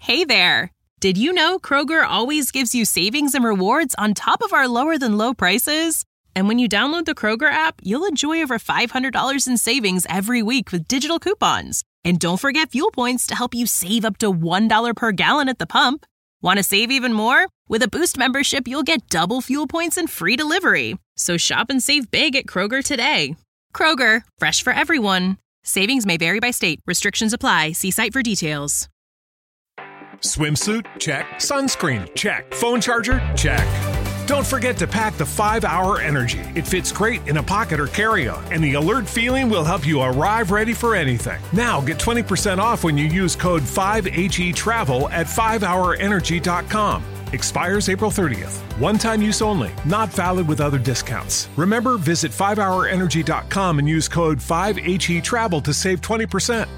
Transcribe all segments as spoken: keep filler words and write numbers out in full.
Hey there! Did you know Kroger always gives you savings and rewards on top of our lower-than-low prices? And when you download the Kroger app, you'll enjoy over five hundred dollars in savings every week with digital coupons. And don't forget fuel points to help you save up to one dollar per gallon at the pump. Want to save even more? With a Boost membership, you'll get double fuel points and free delivery. So shop and save big at Kroger today. Kroger, fresh for everyone. Savings may vary by state. Restrictions apply. See site for details. Swimsuit? Check. Sunscreen? Check. Phone charger? Check. Don't forget to pack the five hour Energy. It fits great in a pocket or carry-on, and the alert feeling will help you arrive ready for anything. Now get twenty percent off when you use code five H E travel at five hour energy dot com. Expires April thirtieth. One-time use only. Not valid with other discounts. Remember, visit five hour energy dot com and use code five H E travel to save twenty percent.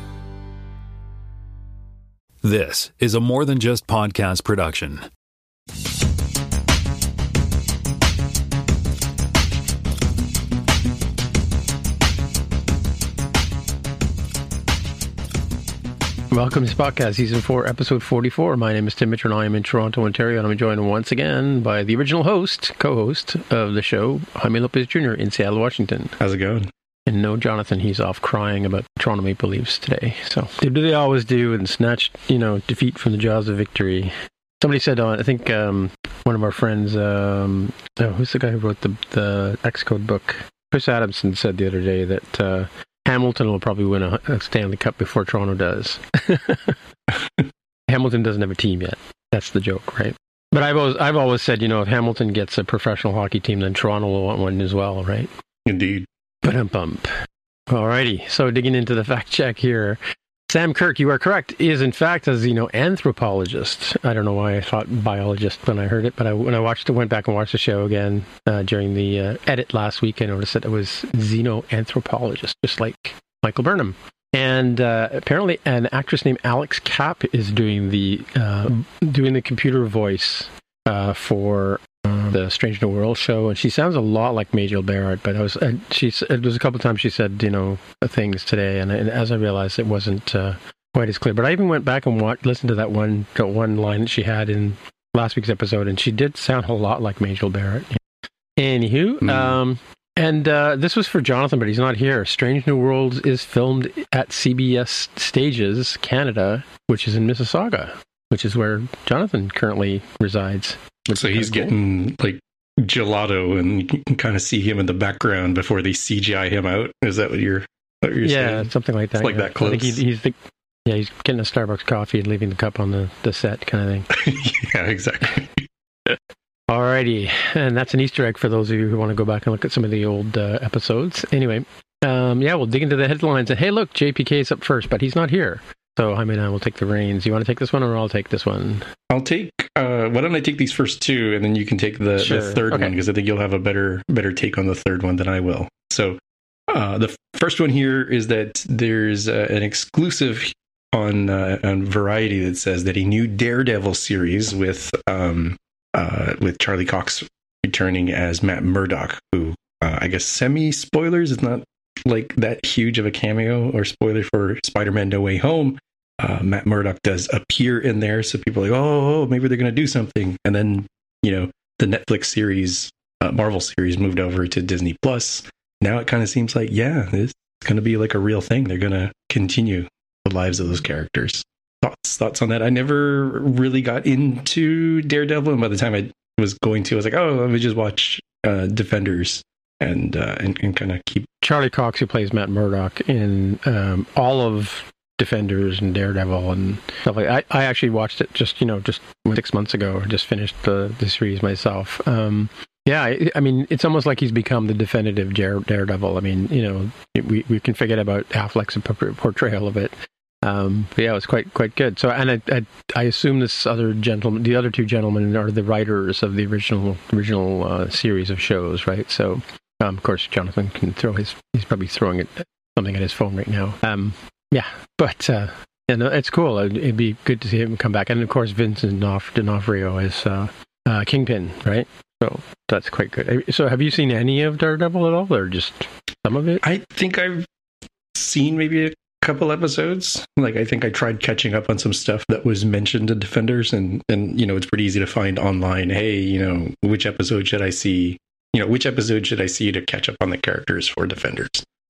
This is a More Than Just Podcast production. Welcome to Spotcast Season four, Episode forty-four. My name is Tim Mitchell, and I am in Toronto, Ontario, and I'm joined once again by the original host, co-host of the show, Jaime Lopez Junior in Seattle, Washington. How's it going? And no Jonathan, he's off crying about Toronto Maple Leafs today. So they do they always do and snatch, you know, defeat from the jaws of victory. Somebody said on, I think um, one of our friends, um, oh, who's the guy who wrote the the Xcode book? Chris Adamson said the other day that uh, Hamilton will probably win a, a Stanley Cup before Toronto does. Hamilton doesn't have a team yet. That's the joke, right? But I've always I've always said, you know, if Hamilton gets a professional hockey team, then Toronto will want one as well, right? Indeed. Ba-dum-bump. Alrighty, so digging into the fact check here. Sam Kirk, you are correct, is in fact a xenoanthropologist. I don't know why I thought biologist when I heard it, but I, when I watched it, went back and watched the show again uh, during the uh, edit last week, I noticed that it was xenoanthropologist, just like Michael Burnham. And uh, apparently an actress named Alex Kapp is doing the uh, doing the computer voice uh, for the Strange New World show, and she sounds a lot like Majel Barrett. But I was, uh, she, it was a couple of times she said, you know, things today, and, and as I realized, it wasn't uh, quite as clear. But I even went back and watched, listened to that one, that one line that she had in last week's episode, and she did sound a lot like Majel Barrett. Anywho, mm. um, and uh, this was for Jonathan, but he's not here. Strange New Worlds is filmed at C B S Stages Canada, which is in Mississauga, which is where Jonathan currently resides. So he's cool. getting like gelato, and you can kind of see him in the background before they C G I him out. Is that what you're, what you're yeah, saying? Something like that. It's like yeah. that close. I think he, he's the, yeah, he's getting a Starbucks coffee and leaving the cup on the, the set kind of thing. Yeah, exactly. Alrighty, and that's an Easter egg for those of you who want to go back and look at some of the old uh, episodes. Anyway, um, yeah, we'll dig into the headlines. And hey, look, J P K is up first, but he's not here. So I mean, I will take the reins. You want to take this one, or I'll take this one? I'll take. Uh, why don't I take these first two, and then you can take the, sure. the third okay. one, because I think you'll have a better better take on the third one than I will. So uh, the first one here is that there's uh, an exclusive on uh, on Variety that says that a new Daredevil series with um, uh, with Charlie Cox returning as Matt Murdock, who uh, I guess semi spoilers is not like that huge of a cameo or spoiler for Spider-Man No Way Home. Uh, Matt Murdock does appear in there, so people are like, oh, oh maybe they're going to do something. And then, you know, the Netflix series, uh, Marvel series moved over to Disney Plus. Now it kind of seems like, yeah, it's going to be like a real thing. They're going to continue the lives of those characters. Thoughts, thoughts on that? I never really got into Daredevil, and by the time I was going to, I was like, oh, let me just watch uh, Defenders. And, uh, and and kind of keep Charlie Cox, who plays Matt Murdock in um, all of Defenders and Daredevil and stuff like that. I, I actually watched it just you know just six months ago. I just finished the, the series myself. Um, yeah, I, I mean, it's almost like he's become the definitive Dare, Daredevil. I mean, you know, we we can forget about Affleck's portrayal of it. Um, but yeah, it was quite quite good. So, and I, I I assume this other gentleman, the other two gentlemen, are the writers of the original original uh, series of shows, right? So. Um, of course, Jonathan can throw his, he's probably throwing it, something at his phone right now. Um, yeah, but uh, yeah, no, it's cool. It'd, it'd be good to see him come back. And of course, Vincent D'Onofrio is uh, uh, Kingpin, right? So that's quite good. So have you seen any of Daredevil at all, or just some of it? I think I've seen maybe a couple episodes. Like, I think I tried catching up on some stuff that was mentioned in Defenders, and, and you know, it's pretty easy to find online. Hey, you know, which episode should I see? You know, which episode should I see to catch up on the characters for Defenders?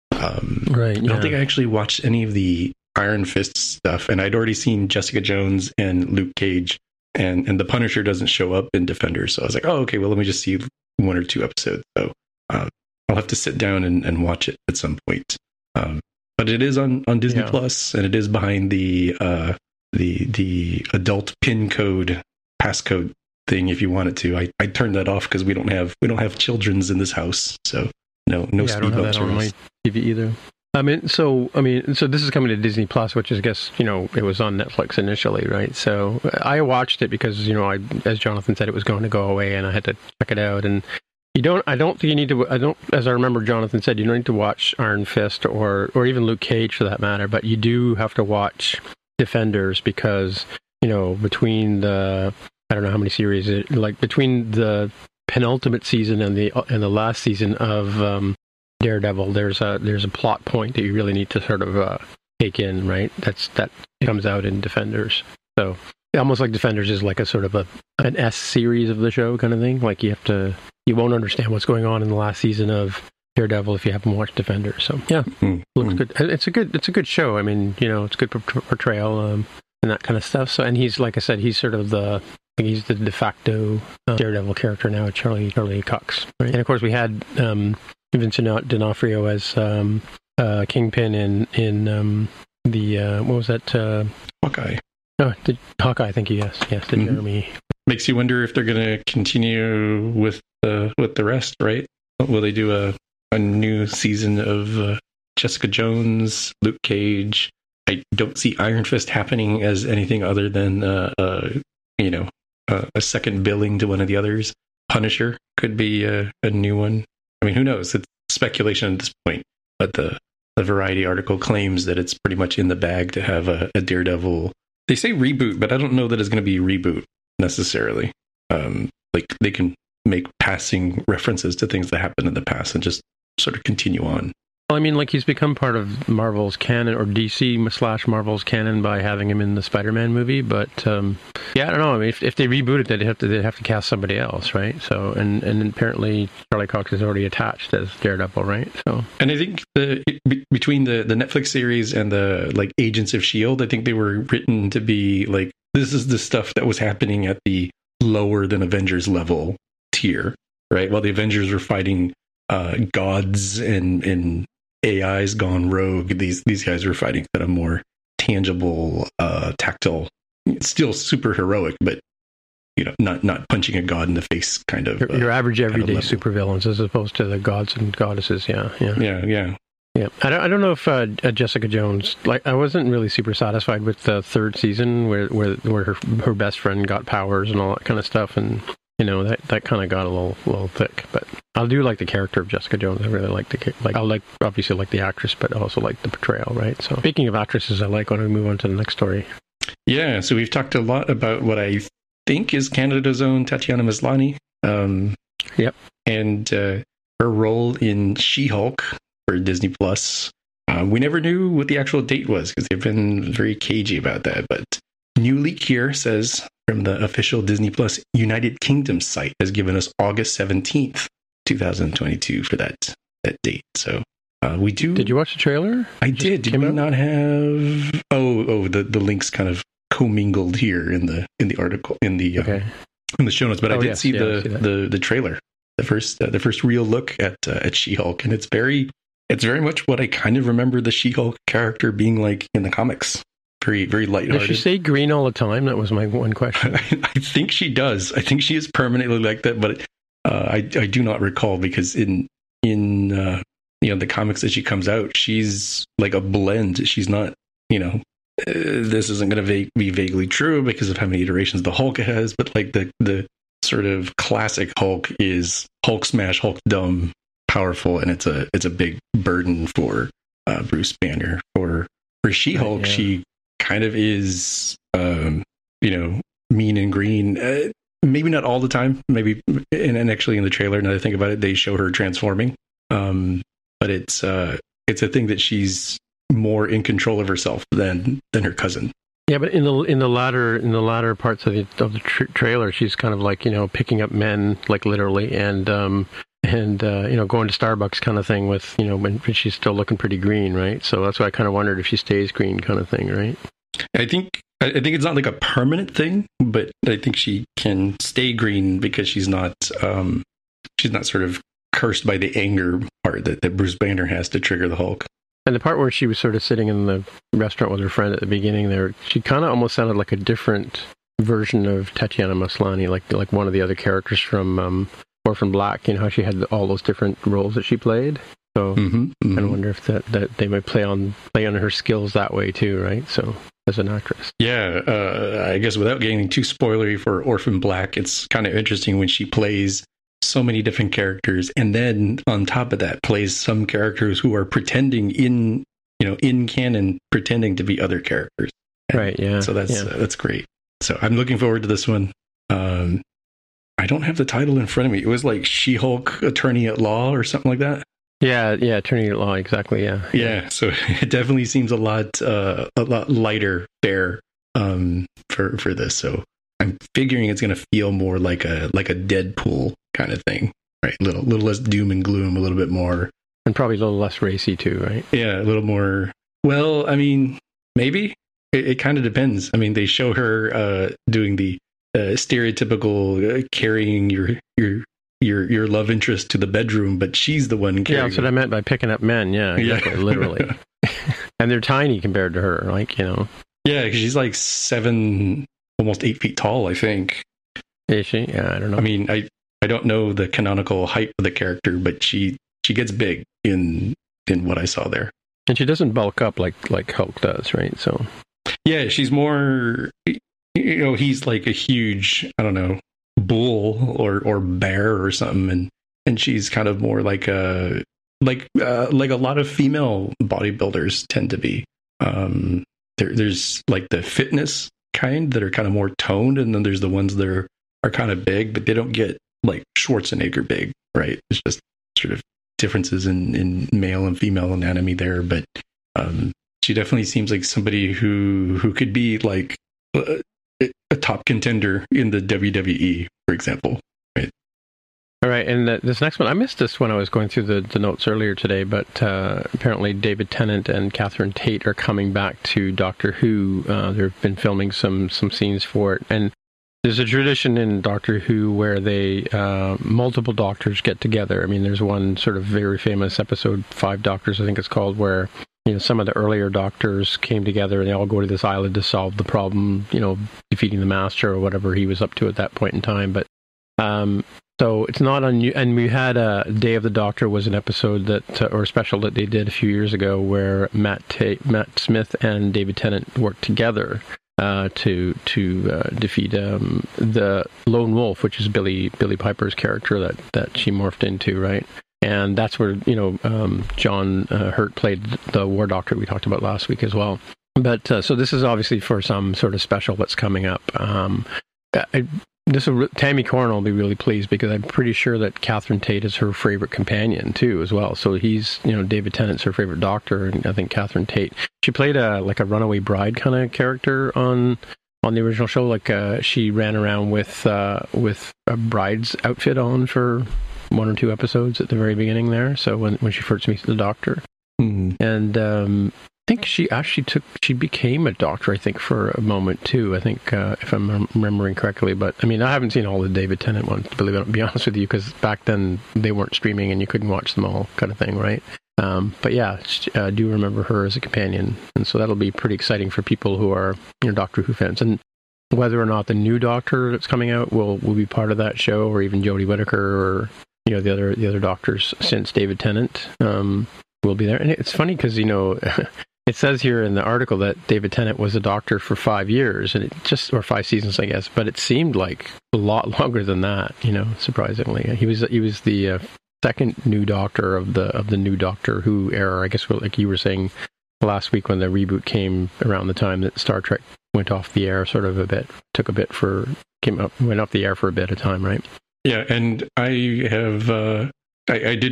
Um, right. I yeah. don't think I actually watched any of the Iron Fist stuff, and I'd already seen Jessica Jones and Luke Cage, and, and the Punisher doesn't show up in Defenders. So I was like, oh, okay, well, let me just see one or two episodes. So um, I'll have to sit down and, and watch it at some point. Um, but it is on, on Disney Yeah. Plus, and it is behind the uh, the the adult pin code passcode thing. If you want it to, I, I turned that off because we don't have we don't have children's in this house, so no no yeah, I speed don't have bumps that for on us. my T V either. I mean, so I mean, so this is coming to Disney Plus, which is, I guess, you know, it was on Netflix initially, right? So I watched it because, you know, I, as Jonathan said, it was going to go away, and I had to check it out. And you don't, I don't think you need to. I don't, as I remember, Jonathan said, you don't need to watch Iron Fist or or even Luke Cage for that matter, but you do have to watch Defenders because, you know, between the, I don't know how many series, it, like between the penultimate season and the and the last season of um, Daredevil, there's a there's a plot point that you really need to sort of uh, take in, right? That's that comes out in Defenders. So almost like Defenders is like a sort of a an S series of the show kind of thing. Like you have to, you won't understand what's going on in the last season of Daredevil if you haven't watched Defenders. So yeah, Mm-hmm. looks good. It's a good it's a good show. I mean, you know, it's good portrayal um, and that kind of stuff. So and he's, like I said, he's sort of the I think he's the de facto uh, Daredevil character now, Charlie Charlie Cox. Right? And of course, we had um, Vincent D'Onofrio as um, uh, Kingpin in in um, the uh, what was that? Uh, Hawkeye. oh, the Hawkeye. I think yes, yes, the Mhm. Jeremy. Makes you wonder if they're going to continue with the with the rest, right? Will they do a a new season of uh, Jessica Jones, Luke Cage? I don't see Iron Fist happening as anything other than uh, uh you know uh, a second billing to one of the others. Punisher could be a, a new one. I mean, who knows? It's speculation at this point, but the the Variety article claims that it's pretty much in the bag to have a, a Daredevil. They say reboot, but I don't know that it's going to be a reboot necessarily. Um, like they can make passing references to things that happened in the past and just sort of continue on. Well, I mean, like he's become part of Marvel's canon, or D C slash Marvel's canon, by having him in the Spider-Man movie. But um, yeah, I don't know. I mean, if, if they reboot it, they'd have to they'd have to cast somebody else, right? So, and and apparently Charlie Cox is already attached as Daredevil, right? So, and I think the be, between the the Netflix series and the like Agents of S H I E L D, I think they were written to be like, this is the stuff that was happening at the lower than Avengers level tier, right? While the Avengers were fighting uh, gods and and A Is gone rogue, these these guys were fighting kind of more tangible, uh, tactile, still super heroic, but you know, not not punching a god in the face kind of. your, your uh, average everyday level. supervillains, as opposed to the gods and goddesses. Yeah, yeah, Yeah, yeah. yeah. I don't, I don't know if uh, uh, Jessica Jones, like, I wasn't really super satisfied with the third season where where where her her best friend got powers and all that kind of stuff, and you know, that, that kind of got a little little thick. But I do like the character of Jessica Jones. I really like the like. I like obviously like the actress, but I also like the portrayal. Right. So speaking of actresses, I like. Why don't we move on to the next story? Yeah, so we've talked a lot about what I think is Canada's own Tatiana Maslany. Um, Yep. And uh, her role in She-Hulk for Disney Plus. Uh, we never knew what the actual date was because they've been very cagey about that. But new leak here says from the official Disney Plus United Kingdom site has given us August seventeenth, twenty twenty-two for that that date. So uh, we do. Did you watch the trailer? I Just did. Did came we out? not have? Oh, oh, the, the links kind of commingled here in the in the article in the uh, Okay. in the show notes. But I Oh, did yes, see yeah, I the, see that. the the trailer, the first uh, the first real look at uh, at She-Hulk, and it's very it's very much what I kind of remember the She-Hulk character being like in the comics. Very very Does lighthearted. she say green all the time? That was my one question. I think she does. I think she is permanently like that, but uh, I I do not recall because in in uh, you know the comics that she comes out, she's like a blend. She's not, you know, uh, this isn't going to va- be vaguely true because of how many iterations the Hulk has, but like the the sort of classic Hulk is Hulk smash, Hulk dumb, powerful, and it's a it's a big burden for uh, Bruce Banner. For for She-Hulk, Right, yeah. she kind of is, um, you know, mean and green. Uh, maybe not all the time. Maybe, and, and actually in the trailer, now that I think about it, they show her transforming. Um, but it's uh, it's a thing that she's more in control of herself than than her cousin. Yeah, but in the in the latter in the latter parts of the of the tra- trailer, she's kind of like, you know, picking up men, like literally, and um and uh, you know, going to Starbucks kind of thing with, you know, when, when she's still looking pretty green, right? So that's why I kind of wondered if she stays green, kind of thing, right? I think I think it's not like a permanent thing, but I think she can stay green because she's not um she's not sort of cursed by the anger part that, that Bruce Banner has to trigger the Hulk. And the part where she was sort of sitting in the restaurant with her friend at the beginning there, she kind of almost sounded like a different version of Tatiana Maslany, like like one of the other characters from um, Orphan Black. You know how she had all those different roles that she played. So mm-hmm, mm-hmm. I wonder if that, that they might play on play on her skills that way too, right? So as an actress, yeah. Uh, I guess without getting too spoilery for Orphan Black, it's kind of interesting when she plays so many different characters, and then on top of that plays some characters who are pretending in, you know, in canon, pretending to be other characters. And right? Yeah. So that's yeah. uh, that's great. So I'm looking forward to this one. Um, I don't have the title in front of me. It was like She-Hulk Attorney at Law or something like that. Yeah, yeah, Attorney at Law, exactly. Yeah, yeah. So it definitely seems a lot uh, a lot lighter fare um, for for this. So I'm figuring it's going to feel more like a like a Deadpool kind of thing, right? A little, little less doom and gloom, a little bit more, and probably a little less racy too, right? Yeah, a little more. Well, I mean, maybe it, it kind of depends. I mean, they show her uh, doing the uh, stereotypical uh, carrying your your your your love interest to the bedroom, but she's the one carrying. Yeah, that's what I meant by picking up men. Yeah, exactly, yeah. Literally, and they're tiny compared to her, like, you know. Yeah, because she's like seven, almost eight feet tall, I think. Is she? Yeah, I don't know. I mean, I. I don't know the canonical height of the character, but she, she gets big in in what I saw there. And she doesn't bulk up like like Hulk does, right? So yeah, she's more, you know, he's like a huge, I don't know, bull or or bear or something, and and she's kind of more like a like uh, like a lot of female bodybuilders tend to be. Um, there, there's like the fitness kind that are kind of more toned, and then there's the ones that are, are kind of big, but they don't get like Schwarzenegger big, right? It's just sort of differences in, in male and female anatomy there, but um, she definitely seems like somebody who who could be like a, a top contender in the W W E, for example. Right? All right, and the, this next one, I missed this when I was going through the, the notes earlier today, but uh, apparently David Tennant and Catherine Tate are coming back to Doctor Who. Uh, they've been filming some some scenes for it, and there's a tradition in Doctor Who where they, uh, multiple doctors get together. I mean, there's one sort of very famous episode, Five Doctors, I think it's called, where, you know, some of the earlier doctors came together and they all go to this island to solve the problem, you know, defeating the Master or whatever he was up to at that point in time. But, um, so it's not unusual. And we had a Day of the Doctor was an episode that, uh, or a special that they did a few years ago where Matt, Ta- Matt Smith and David Tennant worked together Uh, to to uh, defeat um, the Lone Wolf, which is Billy Billy Piper's character that, that she morphed into, right? And that's where, you know, um, John uh, Hurt played the War Doctor we talked about last week as well. But uh, so this is obviously for some sort of special that's coming up. Um, I, this will, Tammy Corrin will be really pleased because I'm pretty sure that Catherine Tate is her favorite companion too, as well. So he's, you know, David Tennant's her favorite Doctor, and I think Catherine Tate, she played a like a runaway bride kind of character on on the original show. Like uh, she ran around with uh, with a bride's outfit on for one or two episodes at the very beginning there. So when when she first meets the Doctor, mm-hmm. and um, I think she actually took, she became a doctor, I think, for a moment too, I think, uh, if I'm remembering correctly. But I mean, I haven't seen all the David Tennant ones, to believe it, to be honest with you, because back then they weren't streaming and you couldn't watch them all, kind of thing, right? Um, but yeah, I uh, do remember her as a companion, and so that'll be pretty exciting for people who are, you know, Doctor Who fans. And whether or not the new Doctor that's coming out will will be part of that show, or even Jodie Whittaker, or, you know, the other the other Doctors since David Tennant um, will be there. And it's funny because, you know, it says here in the article that David Tennant was a Doctor for five years, and it just, or five seasons, I guess, but it seemed like a lot longer than that, you know, surprisingly. He was he was the uh, second new Doctor of the of the new Doctor Who era, I guess, like you were saying last week when the reboot came around the time that Star Trek went off the air, sort of a bit, took a bit for, came up, went off the air for a bit of time, right? Yeah, and I have, uh, I, I didn't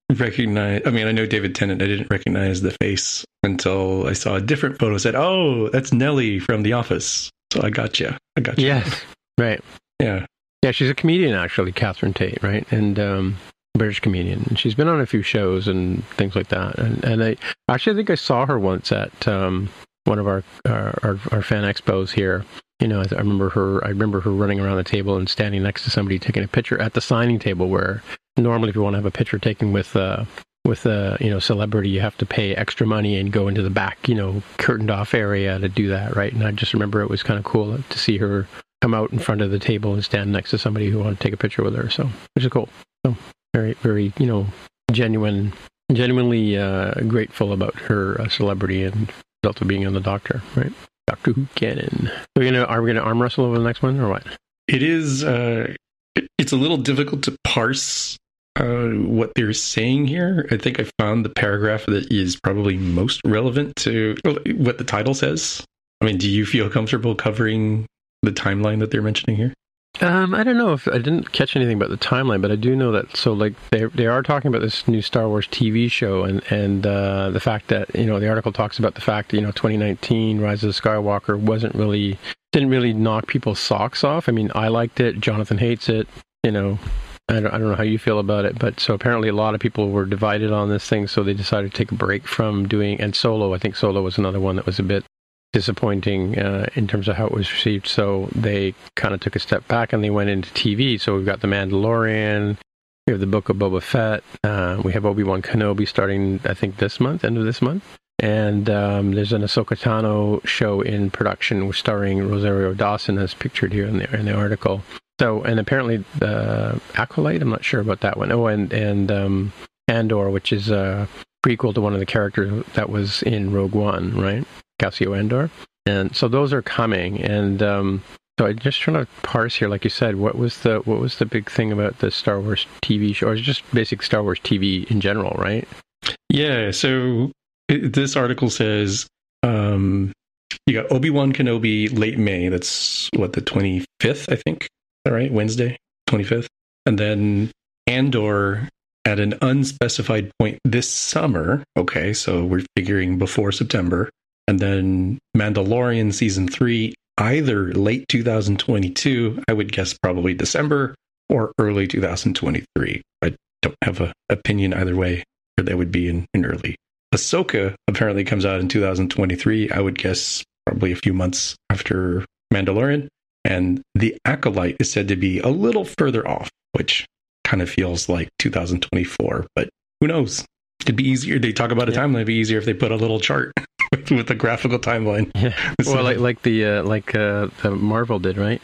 recognize. I mean, I know David Tennant. I didn't recognize the face until I saw a different photo. Said, "Oh, that's Nellie from The Office." So I got you. I got you. Yes, right. Yeah, yeah. She's a comedian, actually, Catherine Tate, right? And um, British comedian. And she's been on a few shows and things like that. And and I actually I think I saw her once at um, one of our, our our our fan expos here. You know, I remember her. I remember her running around the table and standing next to somebody taking a picture at the signing table. Where normally, if you want to have a picture taken with uh, with a you know celebrity, you have to pay extra money and go into the back, you know, curtained off area to do that, right? And I just remember it was kind of cool to see her come out in front of the table and stand next to somebody who wanted to take a picture with her. So, which is cool. So, very, very, you know, genuine, genuinely uh, grateful about her uh, celebrity and result of being on The Doctor, right? Doctor Who canon. Are we gonna are we gonna arm wrestle over the next one or what? It is. Uh, it, it's a little difficult to parse uh, what they're saying here. I think I found the paragraph that is probably most relevant to what the title says. I mean, do you feel comfortable covering the timeline that they're mentioning here? Um, I don't know if I didn't catch anything about the timeline, but I do know that. So, like, they they are talking about this new Star Wars T V show, and and uh, the fact that you know the article talks about the fact that you know twenty nineteen Rise of Skywalker wasn't really didn't really knock people's socks off. I mean, I liked it. Jonathan hates it. You know, I don't I don't know how you feel about it, but so apparently a lot of people were divided on this thing, so they decided to take a break from doing. And Solo, I think Solo was another one that was a bit disappointing uh, in terms of how it was received, so they kind of took a step back and they went into T V. So we've got The Mandalorian, we have the Book of Boba Fett, uh, we have Obi-Wan Kenobi starting, I think, this month, end of this month, and um, there's an Ahsoka Tano show in production starring Rosario Dawson, as pictured here in the, in the article. So, and apparently the Acolyte, I'm not sure about that one. Oh, and, and um, Andor, which is a prequel to one of the characters that was in Rogue One, right? Cassio Andor. And so those are coming. And um, so I'm just trying to parse here, like you said, what was the what was the big thing about the Star Wars T V show? Or just basic Star Wars T V in general, right? Yeah, so it, this article says um, you got Obi-Wan Kenobi late May. That's, what, the twenty-fifth, I think? Is that right? Wednesday, twenty-fifth. And then Andor at an unspecified point this summer. Okay, so we're figuring before September. And then Mandalorian Season three, either late two thousand twenty-two, I would guess probably December, or early two thousand twenty-three. I don't have an opinion either way, or that would be in, in early. Ahsoka apparently comes out in two thousand twenty-three, I would guess probably a few months after Mandalorian. And The Acolyte is said to be a little further off, which kind of feels like two thousand twenty-four, but who knows? It'd be easier. They talk about a yeah. timeline. It'd be easier if they put a little chart with, with a graphical timeline. Yeah. So, well, like like the uh, like uh, the Marvel did, right?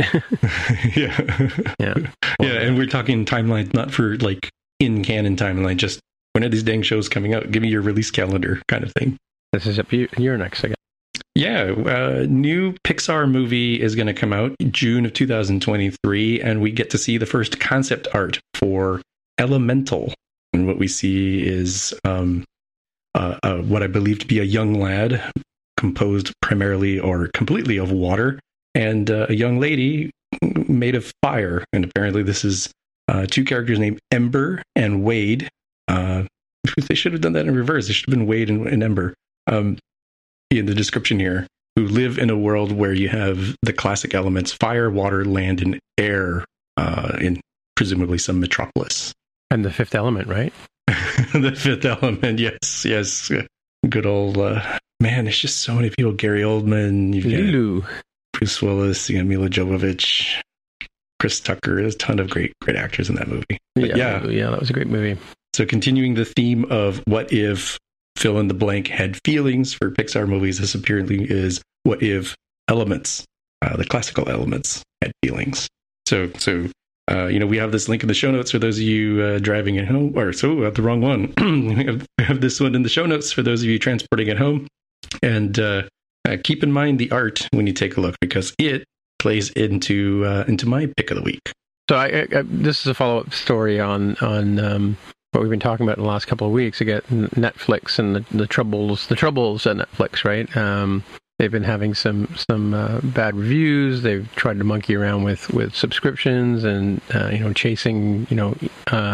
yeah. Yeah. Well, yeah, and we're talking timelines, not for like in canon timeline. Just when are these dang shows coming out? Give me your release calendar, kind of thing. This is up your next, I guess. Yeah, uh, new Pixar movie is going to come out in June of two thousand twenty-three, and we get to see the first concept art for Elemental. And what we see is um, uh, uh, what I believe to be a young lad composed primarily or completely of water, and uh, a young lady made of fire. And apparently this is uh, two characters named Ember and Wade. Uh, they should have done that in reverse. They should have been Wade and, and Ember. Um, in the description here, who live in a world where you have the classic elements, fire, water, land, and air, uh, in presumably some metropolis. And the fifth element, right? The fifth element, yes, yes. Good old, uh, man, there's just so many people. Gary Oldman, you've Lulu. got Bruce Willis, you got Mila Jovovich, Chris Tucker. There's a ton of great, great actors in that movie. But yeah, yeah, yeah, that was a great movie. So continuing the theme of what if fill in the blank had feelings for Pixar movies, this apparently is what if elements, uh, the classical elements had feelings. So, so uh, you know, we have this link in the show notes for those of you uh, driving at home, or so uh, the wrong one. we, have, we have this one in the show notes for those of you transporting at home, and uh, uh, keep in mind the art when you take a look, because it plays into uh, into my pick of the week. So, I, I, this is a follow up story on on. Um... what we've been talking about in the last couple of weeks. Again, Netflix and the, the troubles, the troubles at Netflix, right? Um, they've been having some some uh, bad reviews. They've tried to monkey around with, with subscriptions and uh, you know chasing you know uh,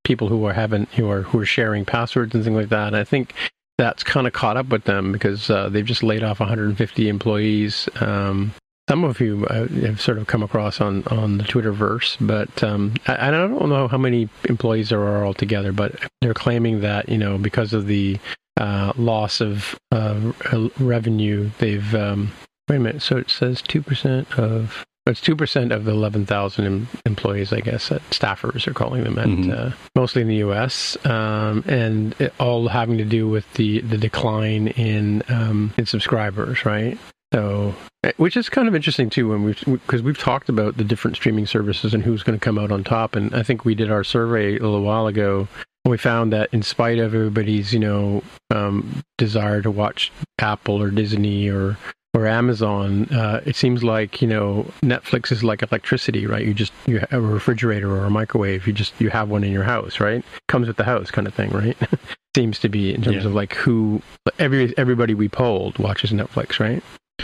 people who are haven't who are who are sharing passwords and things like that. And I think that's kind of caught up with them because uh, they've just laid off one hundred fifty employees. Um, some of you uh, have sort of come across on, on the Twitterverse, but um, I, I don't know how many employees there are altogether, but they're claiming that, you know, because of the uh, loss of uh, revenue, they've, um, wait a minute, so it says two percent of, it's two percent of the eleven thousand em- employees, I guess, that staffers are calling them, at, mm-hmm. uh, mostly in the U S, um, and it all having to do with the, the decline in um, in subscribers, right? So, which is kind of interesting too, when we've because we've talked about the different streaming services and who's going to come out on top, and I think we did our survey a little while ago. And we found that in spite of everybody's, you know, um, desire to watch Apple or Disney or or Amazon, uh, it seems like, you know, Netflix is like electricity, right? You just you have a refrigerator or a microwave. You just you have one in your house, right? Comes with the house, kind of thing, right? Seems to be in terms yeah. of like who every everybody we polled watches Netflix, right?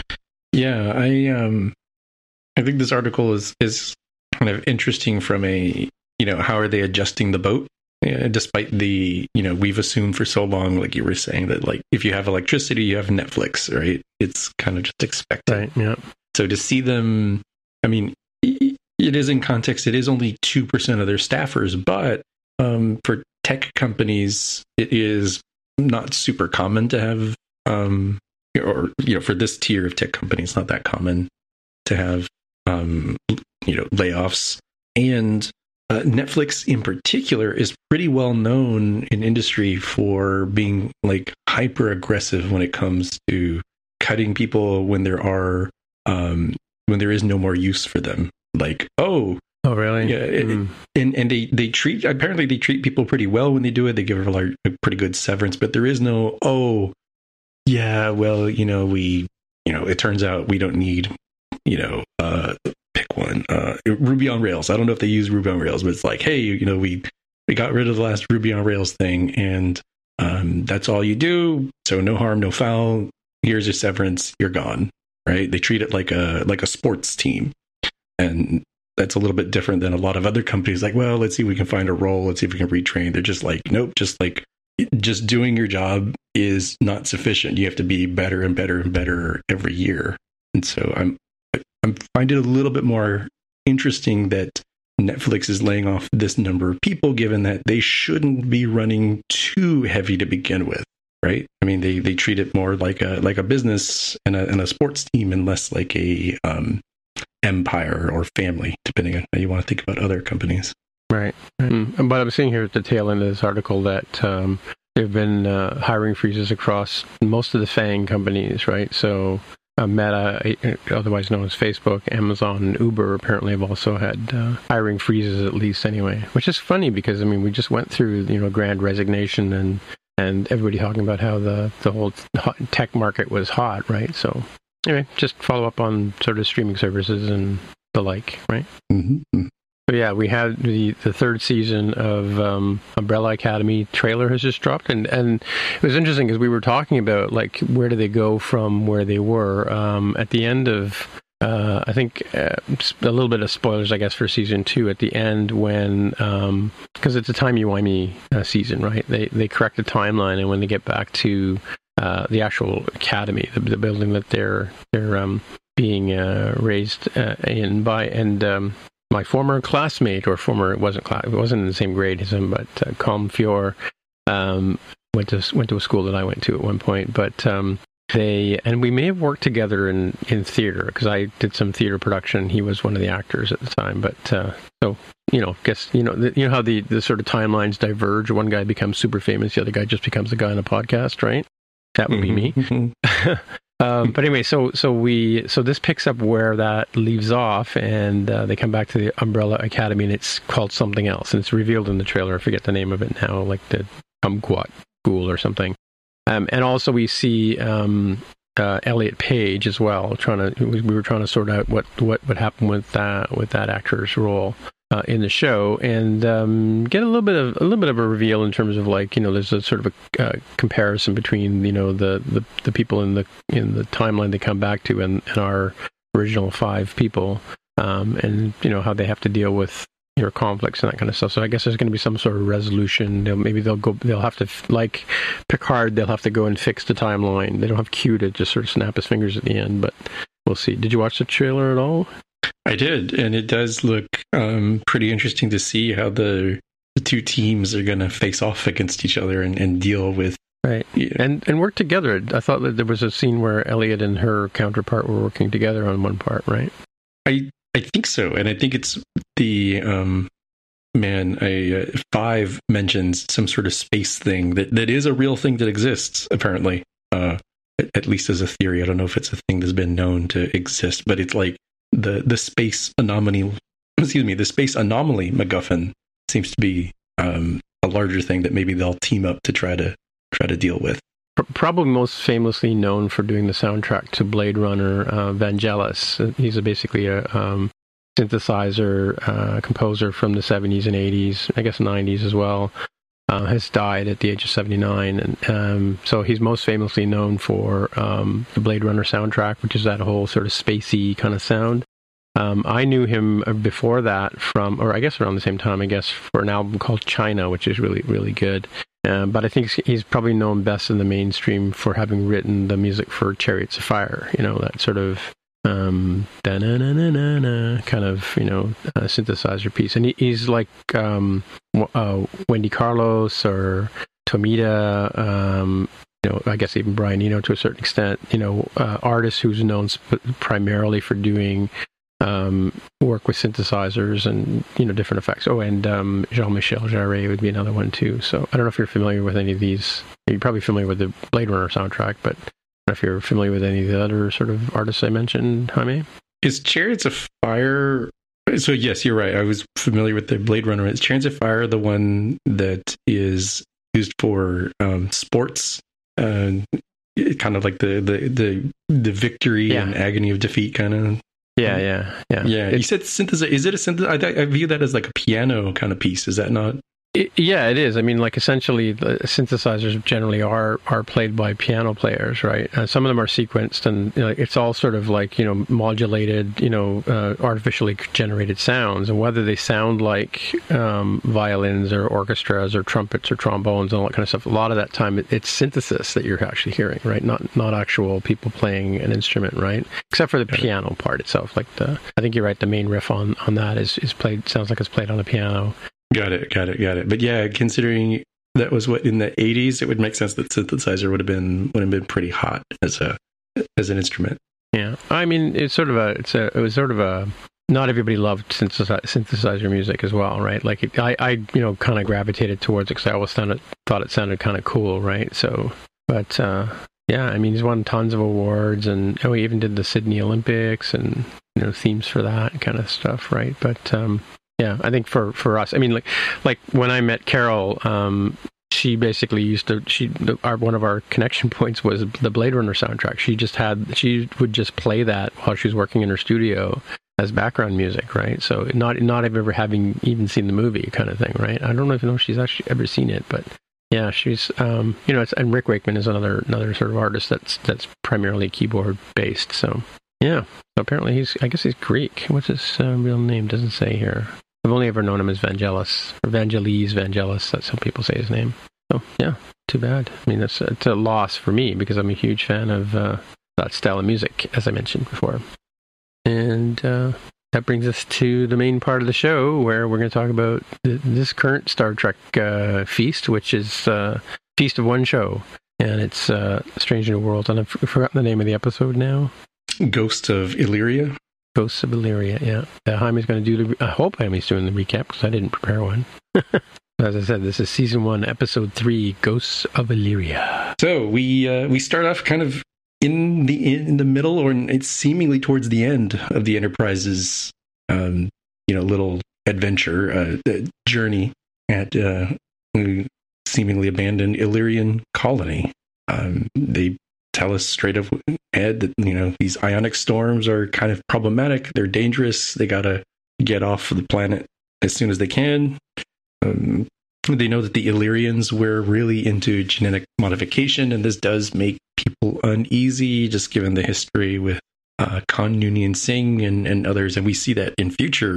Yeah, I um, I think this article is is kind of interesting from a, you know, how are they adjusting the boat? Uh, despite the, you know, we've assumed for so long, like you were saying, that like if you have electricity, you have Netflix, right? It's kind of just expected. Right, yeah. So to see them, I mean, it is in context, it is only two percent of their staffers, but um, for tech companies, it is not super common to have, um, or, you know, for this tier of tech companies, not that common to have, um, you know, layoffs. And Uh, Netflix in particular is pretty well known in industry for being like hyper aggressive when it comes to cutting people when there are um, when there is no more use for them. Like, oh, oh, really? Yeah, mm. and and they they treat apparently they treat people pretty well when they do it. They give a, like, a pretty good severance, but there is no oh, yeah, well, you know, we you know it turns out we don't need you know. Uh, pick one. Uh, Ruby on Rails. I don't know if they use Ruby on Rails, but it's like, hey, you know, we we got rid of the last Ruby on Rails thing, and um, that's all you do. So no harm, no foul. Here's your severance. You're gone. Right? They treat it like a like a sports team, and that's a little bit different than a lot of other companies. Like, well, let's see if we can find a role. Let's see if we can retrain. They're just like, nope. Just like just doing your job is not sufficient. You have to be better and better and better every year. And so I'm. I find it a little bit more interesting that Netflix is laying off this number of people, given that they shouldn't be running too heavy to begin with, right? I mean, they, they treat it more like a like a business and a, and a sports team, and less like a um, empire or family, depending on how you want to think about other companies. Right. Mm. But I'm seeing here at the tail end of this article that um, there have been uh, hiring freezes across most of the FAANG companies, right? So Uh, Meta, otherwise known as Facebook, Amazon, and Uber apparently have also had uh, hiring freezes, at least anyway. Which is funny because I mean we just went through you know grand resignation and and everybody talking about how the the whole tech market was hot, right? So anyway, just follow up on sort of streaming services and the like, right? Mm-hmm. So yeah, we had the, the third season of um, Umbrella Academy trailer has just dropped, and, and it was interesting because we were talking about like where do they go from where they were um, at the end of uh, I think uh, a little bit of spoilers I guess for season two at the end when because um, it's a timey-wimey uh, season, right? They they correct the timeline, and when they get back to uh, the actual academy, the, the building that they're they're um, being uh, raised uh, in by and um, my former classmate, or former, it wasn't class, it wasn't in the same grade as him, but uh, Colm Feore um, went to went to a school that I went to at one point. But um, they and we may have worked together in, in theater because I did some theater production. He was one of the actors at the time. But uh, so you know, guess you know the, you know how the, the sort of timelines diverge. One guy becomes super famous, the other guy just becomes a guy on a podcast, right? That would mm-hmm. be me. Um, but anyway, so so we so this picks up where that leaves off, and uh, they come back to the Umbrella Academy, and it's called something else, and it's revealed in the trailer. I forget the name of it now, like the Kumquat School or something. Um, and also we see um, uh, Elliot Page as well. Trying to we were trying to sort out what what would happen with that with that actor's role uh, in the show, and um, get a little bit of a little bit of a reveal in terms of like you know there's a sort of a uh, comparison between you know the, the, the people in the in the timeline they come back to and, and our original five people, um, and you know how they have to deal with your conflicts and that kind of stuff. So I guess there's going to be some sort of resolution. They'll, maybe they'll go. They'll have to, like Picard, they'll have to go and fix the timeline. They don't have Q to just sort of snap his fingers at the end, but we'll see. Did you watch the trailer at all? I did, and it does look um, pretty interesting to see how the, the two teams are going to face off against each other and, and deal with. Right, yeah. and and work together. I thought that there was a scene where Elliot and her counterpart were working together on one part, right? I I think so, and I think it's the um, man. A uh, Five mentions some sort of space thing that, that is a real thing that exists, apparently. Uh, at, at least as a theory. I don't know if it's a thing that's been known to exist, but it's like the the space anomaly. Excuse me, the space anomaly MacGuffin seems to be um, a larger thing that maybe they'll team up to try to. try to deal with. Probably most famously known for doing the soundtrack to Blade Runner, uh, Vangelis. He's a basically a um, synthesizer uh, composer from the seventies and eighties, I guess nineties as well. Uh, has died at the age of seventy-nine, and um, so he's most famously known for um, the Blade Runner soundtrack, which is that whole sort of spacey kind of sound. Um, I knew him before that from, or I guess around the same time, I guess, for an album called China, which is really, really good. Um, but I think he's probably known best in the mainstream for having written the music for Chariots of Fire, you know, that sort of um, da-na-na-na-na kind of, you know, uh, synthesizer piece. And he, he's like um, uh, Wendy Carlos or Tomita, um, you know, I guess even Brian Eno to a certain extent, you know, uh, artist who's known sp- primarily for doing Um, work with synthesizers and, you know, different effects. Oh, and um, Jean-Michel Jarre would be another one too. So I don't know if you're familiar with any of these. You're probably familiar with the Blade Runner soundtrack, but I don't know if you're familiar with any of the other sort of artists I mentioned, Jaime. Is Chariots of Fire... So yes, you're right. I was familiar with the Blade Runner. Is Chariots of Fire the one that is used for um, sports? Uh, kind of like the, the, the, the victory yeah. and agony of defeat kind of... Yeah, yeah, yeah. Yeah, you said synthesizer. Is it a synthesizer? I, I view that as like a piano kind of piece. Is that not? It, yeah, it is. I mean, like essentially, the synthesizers generally are are played by piano players, right? Uh, some of them are sequenced, and you know, it's all sort of like, you know, modulated, you know, uh, artificially generated sounds, and whether they sound like um, violins or orchestras or trumpets or trombones and all that kind of stuff. A lot of that time, it, it's synthesis that you're actually hearing, right? Not not actual people playing an instrument, right? Except for the piano part itself. Like the, I think you're right. The main riff on on that is is played. Sounds like it's played on the piano. Got it, got it, got it. But yeah, considering that was what in the eighties, it would make sense that synthesizer would have been would have been pretty hot as a as an instrument. Yeah, I mean, it's sort of a it's a it was sort of a not everybody loved synthesizer, synthesizer music as well, right? Like it, I I you know kind of gravitated towards it because I always sounded, thought it sounded kind of cool, right? So, but uh, yeah, I mean, he's won tons of awards, and oh, he even did the Sydney Olympics and, you know, themes for that kind of stuff, right? But um, yeah, I think for, for us, I mean, like like when I met Carol, um, she basically used to, she our one of our connection points was the Blade Runner soundtrack. She just had, she would just play that while she was working in her studio as background music, right? So not not ever having even seen the movie kind of thing, right? I don't know if you know if she's actually ever seen it, but yeah, she's um, you know, it's, and Rick Wakeman is another another sort of artist that's that's primarily keyboard based. So yeah, so apparently he's, I guess he's Greek. What's his uh, real name? Doesn't say here. I've only ever known him as Vangelis, or Vangelis Vangelis. That's how people say his name. So yeah, too bad. I mean, it's, it's a loss for me because I'm a huge fan of uh, that style of music, as I mentioned before. And uh, that brings us to the main part of the show, where we're going to talk about th- this current Star Trek uh, feast, which is uh, Feast of One Show. And it's uh, Strange New Worlds. And I've forgotten the name of the episode now. Ghost of Illyria. Ghosts of Illyria, yeah. Uh, Jaime's going to do the... I hope Jaime's doing the recap, because I didn't prepare one. As I said, this is Season one, Episode three, Ghosts of Illyria. So we uh, we start off kind of in the in the middle, or it's seemingly towards the end of the Enterprise's um, you know, little adventure uh, journey at uh, seemingly abandoned Illyrian colony. Um, they tell us straight up, Ed, that, you know, these ionic storms are kind of problematic. They're dangerous. They gotta get off the planet as soon as they can. Um, they know that the Illyrians were really into genetic modification, and this does make people uneasy, just given the history with uh, Khan Noonien Singh and, and others. And we see that in future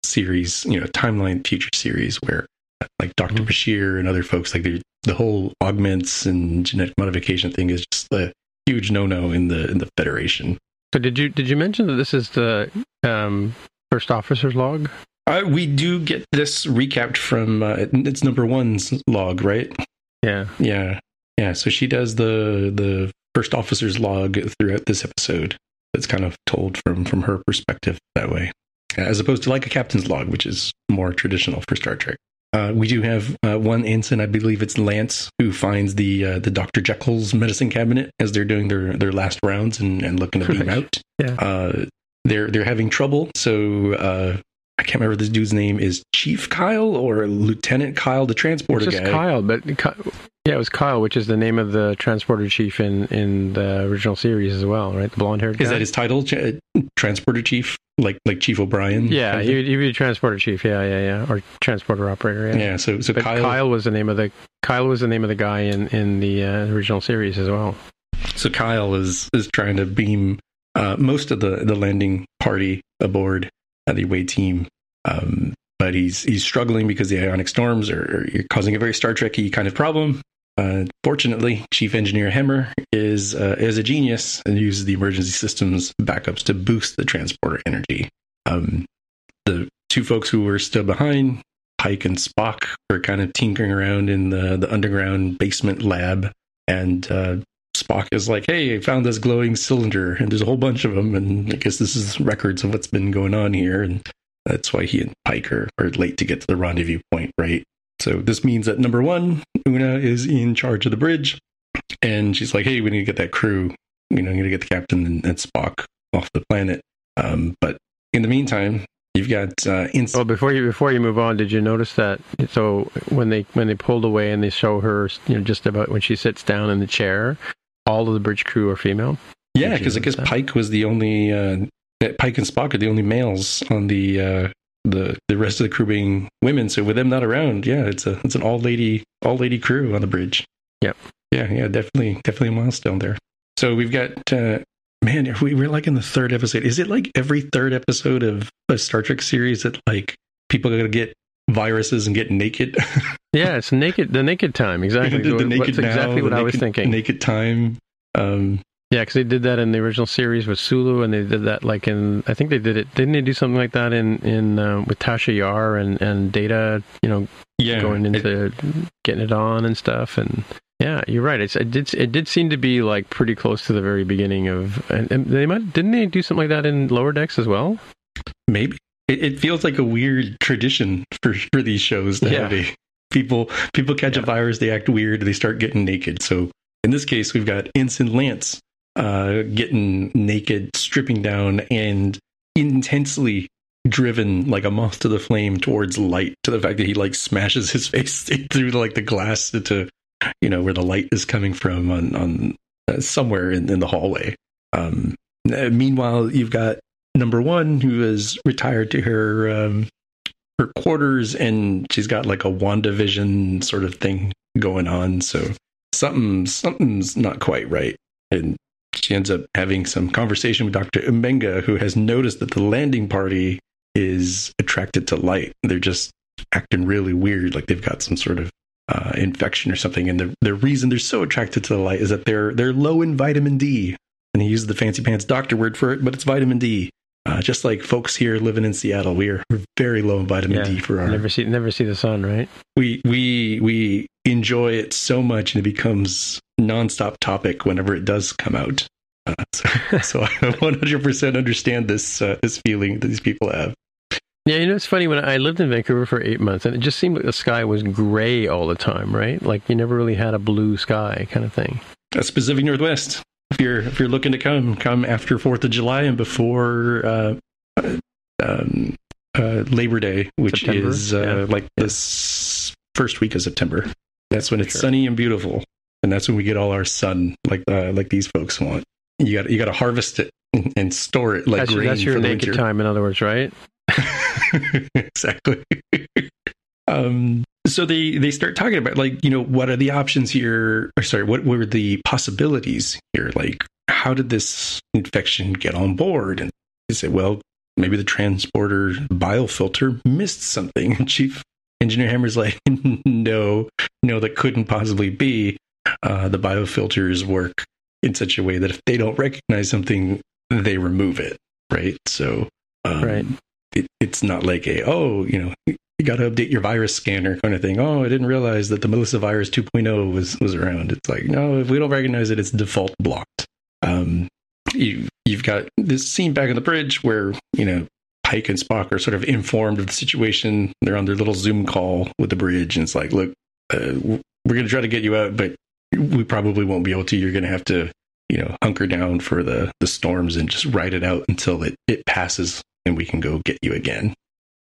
series, you know, timeline future series where like Doctor Mm-hmm. Bashir and other folks, like the the whole augments and genetic modification thing is just a huge no-no in the in the Federation. So did you did you mention that this is the um, first officer's log? Uh, we do get this recapped from uh, it's number one's log, right? Yeah. Yeah, yeah. So she does the the first officer's log throughout this episode. It's kind of told from from her perspective that way, as opposed to like a captain's log, which is more traditional for Star Trek. Uh, we do have uh, one ensign, I believe it's Lance, who finds the uh, the Doctor Jekyll's medicine cabinet as they're doing their, their last rounds and, and looking to beam out. Yeah. Uh, they're they're having trouble, so uh, I can't remember this dude's name is Chief Kyle or Lieutenant Kyle, the transporter It's just guy. Kyle, but Ky- yeah, it was Kyle, which is the name of the transporter chief in, in the original series as well, right? The blonde-haired guy. Is that his title, Ch- transporter chief, like like Chief O'Brien? Yeah, he would be transporter chief. Yeah, yeah, yeah, or transporter operator. Yeah. Yeah. So so But Kyle, Kyle, was the name of the Kyle was the name of the guy in in the uh, original series as well. so Kyle is is trying to beam uh, most of the the landing party aboard uh, the away team. Um, but he's he's struggling because the ionic storms are, are causing a very Star Trek-y kind of problem. Uh, fortunately, Chief Engineer Hemmer is uh, is a genius and uses the emergency systems backups to boost the transporter energy. Um, the two folks who were still behind, Pike and Spock, are kind of tinkering around in the, the underground basement lab, and uh, Spock is like, "Hey, I found this glowing cylinder, and there's a whole bunch of them, and I guess this is records of what's been going on here." And that's why he and Pike are, are late to get to the rendezvous point, right? So this means that number one, Una is in charge of the bridge, and she's like, "Hey, we need to get that crew. You know, we need to get the captain and, and Spock off the planet." Um, but in the meantime, you've got uh, ins- Well, before you before you move on, did you notice that? So when they when they pulled away and they show her, you know, just about when she sits down in the chair, all of the bridge crew are female. yeah, Did you because I guess notice that? Pike was the only uh, Pike and Spock are the only males on the uh, the the rest of the crew being women. So with them not around, yeah, it's a it's an all lady all lady crew on the bridge. Yep. Yeah, yeah, definitely definitely a milestone there. So we've got. Uh, Man, if we, we're like in the third episode. Is it like every third episode of a Star Trek series that like people are going to get viruses and get naked? Yeah, it's naked. The naked time, exactly. the, the What- naked That's exactly now, what the I was naked- thinking. Naked time. Um, Yeah, because they did that in the original series with Sulu, and they did that like in I think they did it. Didn't they do something like that in in um, with Tasha Yar and and Data? You know, yeah, going it- into getting it on and stuff. And yeah, you're right. It's it did it did seem to be like pretty close to the very beginning of. And, and they might didn't they do something like that in Lower Decks as well? maybe it, it feels like a weird tradition for for these shows to Yeah. have a people people catch a Yeah. virus, they act weird, they start getting naked. So in this case, we've got Ensign Lance uh, getting naked, stripping down, and intensely driven like a moth to the flame towards light, to the fact that he like smashes his face through like the glass to, you know, where the light is coming from on on uh, somewhere in, in the hallway. Um, uh, meanwhile, you've got number one who is retired to her um, her quarters, and she's got like a WandaVision sort of thing going on. So something something's not quite right, and she ends up having some conversation with Doctor Umenga, who has noticed that the landing party is attracted to light. They're just acting really weird, like they've got some sort of uh, infection or something. And the the reason they're so attracted to the light is that they're they're low in vitamin D. And he uses the fancy pants doctor word for it, but it's vitamin D. Uh, just like folks here living in Seattle, we are very low in vitamin Yeah, D for our. Never see never see the sun, right? We we we enjoy it so much, and it becomes nonstop topic whenever it does come out. Uh, so, so I one hundred percent understand this uh, this feeling that these people have. Yeah, you know, it's funny, when I lived in Vancouver for eight months, and it just seemed like the sky was gray all the time, right? Like you never really had a blue sky kind of thing. That's Pacific Northwest. If you're if you're looking to come, come after Fourth of July and before uh, um, uh, Labor Day, which September, is uh, yeah. like this first week of September. That's when it's Sure. sunny and beautiful, and that's when we get all our sun, like uh, like these folks want. You got you got to harvest it and store it like That's, your- grain that's your for the naked winter. time, in other words, right? Exactly. um, so they, they start talking about, like, you know, what are the options here? Or sorry, what were the possibilities here? Like, how did this infection get on board? And they said, well, maybe the transporter biofilter missed something. And Chief Engineer Hammer's like, no, no, that couldn't possibly be. Uh, the biofilters work in such a way that if they don't recognize something, they remove it, right? So um, right. It, it's not like a, oh, you know, you got to update your virus scanner kind of thing. Oh, I didn't realize that the Melissa virus two point oh was, was around. It's like, no, if we don't recognize it, it's default blocked. Um, you, you've got this scene back on the bridge where, you know, Pike and Spock are sort of informed of the situation. They're on their little Zoom call with the bridge, and it's like, look, uh, we're going to try to get you out, but we probably won't be able to. You're going to have to, you know, hunker down for the, the storms and just ride it out until it, it passes and we can go get you again.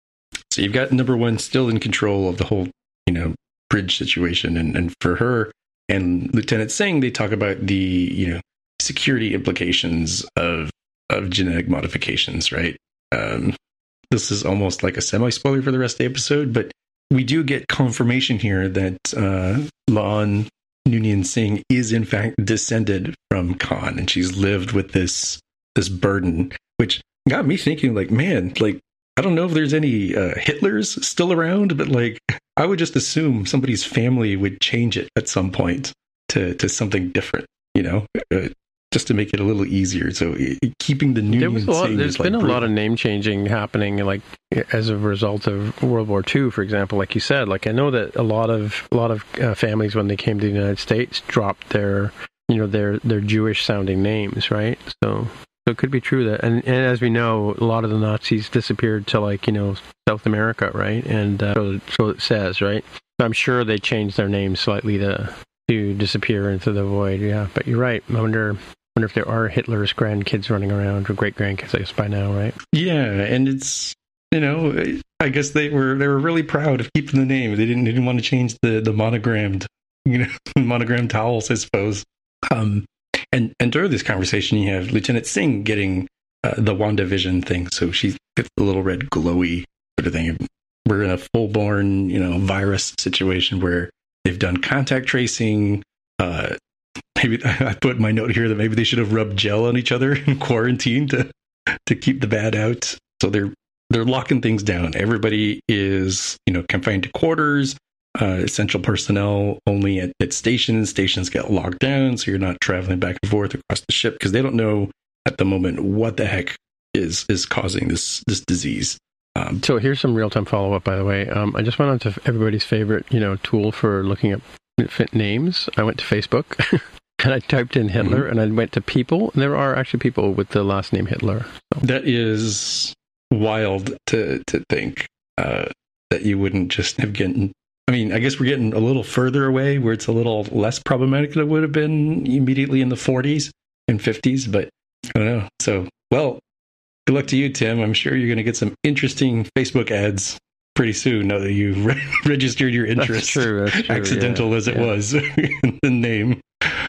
So you've got number one still in control of the whole, you know, bridge situation. And, and for her and Lieutenant Singh, they talk about the, you know, security implications of, of genetic modifications, right? Um, this is almost like a semi-spoiler for the rest of the episode, but we do get confirmation here that uh, La'an Noonien Singh is in fact descended from Khan, and she's lived with this this burden, which got me thinking, like, man, like, I don't know if there's any uh, Hitlers still around, but like, I would just assume somebody's family would change it at some point to to something different, you know, uh, just to make it a little easier. So it, keeping the Noonien there was a lot, Singh there's been like a lot of name changing happening, like as a result of World War Two, for example. Like you said, like I know that a lot of a lot of uh, families when they came to the United States dropped their, you know, their their Jewish sounding names, right? So so it could be true that, and, and as we know, a lot of the Nazis disappeared to, like, you know, South America, right? And uh, so, so it says, right? So I'm sure they changed their names slightly to to disappear into the void. Yeah, but you're right. I wonder. wonder if there are Hitler's grandkids running around, or great grandkids, I guess, by now, right? Yeah, and it's, you know, I guess they were they were really proud of keeping the name. They didn't they didn't want to change the the monogrammed, you know, monogrammed towels, I suppose. Um, and and during this conversation, you have Lieutenant Singh getting uh, the WandaVision thing, so she gets the little red glowy sort of thing. We're in a full born, you know, virus situation where they've done contact tracing. Uh, Maybe I put in my note here that maybe they should have rubbed gel on each other in quarantine to to keep the bad out. So they're they're locking things down. Everybody is, you know, confined to quarters. Uh, essential personnel only at, at stations. Stations get locked down, so you're not traveling back and forth across the ship because they don't know at the moment what the heck is is causing this this disease. Um, so here's some real time follow up. By the way, um, I just went on to everybody's favorite, you know, tool for looking up names. I went to Facebook. And I typed in Hitler, mm-hmm. and I went to people, and there are actually people with the last name Hitler. So. That is wild to to think uh, that you wouldn't just have gotten. I mean, I guess we're getting a little further away where it's a little less problematic than it would have been immediately in the forties and fifties, but I don't know. So, well, good luck to you, Tim. I'm sure you're going to get some interesting Facebook ads pretty soon now that you've re- registered your interest. That's true. That's true, accidental yeah. as it yeah. was in the name.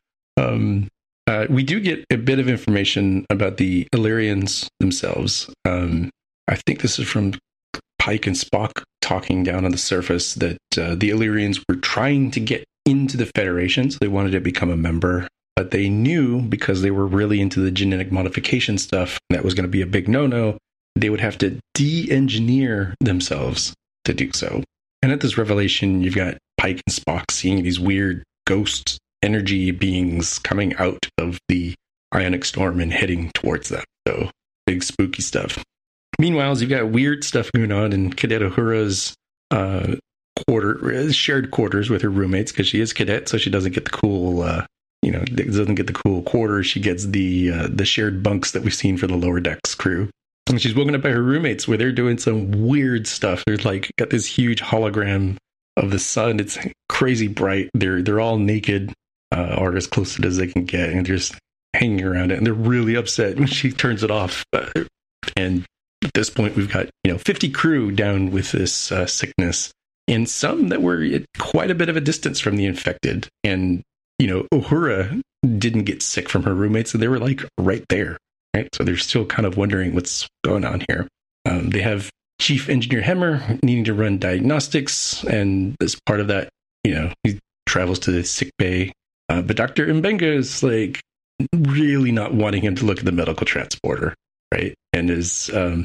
Um, uh, we do get a bit of information about the Illyrians themselves. Um, I think this is from Pike and Spock talking down on the surface that uh, the Illyrians were trying to get into the Federation, so they wanted to become a member, but they knew because they were really into the genetic modification stuff, that was going to be a big no-no. They would have to de-engineer themselves to do so. And at this revelation, you've got Pike and Spock seeing these weird ghosts, energy beings coming out of the ionic storm and heading towards them. So big spooky stuff. Meanwhile, you've got weird stuff going on in Cadet Uhura's uh, quarter, shared quarters with her roommates, because she is cadet, so she doesn't get the cool, uh, you know, doesn't get the cool quarters. She gets the uh, the shared bunks that we've seen for the lower decks crew. And she's woken up by her roommates where they're doing some weird stuff. They're like got this huge hologram of the sun. It's crazy bright. They're they're all naked. Uh, or as close to it as they can get, and they're just hanging around it, and they're really upset when she turns it off. Uh, and at this point, we've got, you know, fifty crew down with this uh, sickness, and some that were at quite a bit of a distance from the infected. And, you know, Uhura didn't get sick from her roommates, and they were like right there, right? So they're still kind of wondering what's going on here. Um, they have Chief Engineer Hemmer needing to run diagnostics, and as part of that, you know, he travels to the sick bay. Uh, but Doctor Mbenga is like really not wanting him to look at the medical transporter, right? And is um,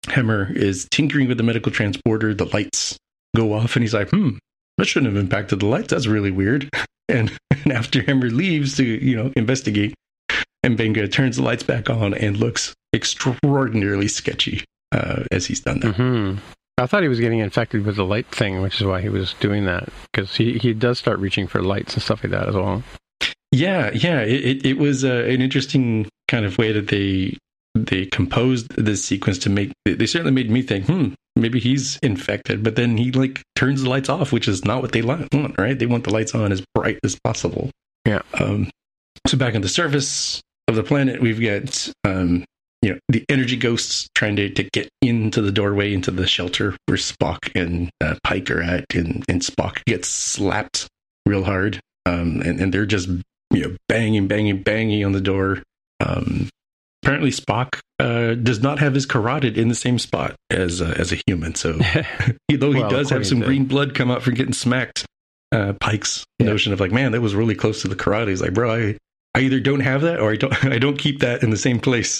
Hemmer is tinkering with the medical transporter. The lights go off, and he's like, "Hmm, that shouldn't have impacted the lights. That's really weird." And, and after Hemmer leaves to, you know, investigate, Mbenga turns the lights back on and looks extraordinarily sketchy uh, as he's done that. Mm-hmm. I thought he was getting infected with the light thing, which is why he was doing that, because he, he does start reaching for lights and stuff like that as well. Yeah, yeah, it it, it was uh, an interesting kind of way that they they composed this sequence to make. They certainly made me think, hmm, maybe he's infected. But then he like turns the lights off, which is not what they want, right? They want the lights on as bright as possible. Yeah. Um. So back on the surface of the planet, we've got um, you know, the energy ghosts trying to, to get into the doorway into the shelter where Spock and uh, Pike are at, and, and Spock gets slapped real hard, um, and, and they're just, you know, banging, banging, banging on the door. Um, apparently, Spock uh, does not have his carotid in the same spot as uh, as a human. So, though he well, does have some green blood come out from getting smacked, uh, Pike's yeah. notion of like, man, that was really close to the carotid. He's like, bro, I, I either don't have that or I don't I don't keep that in the same place.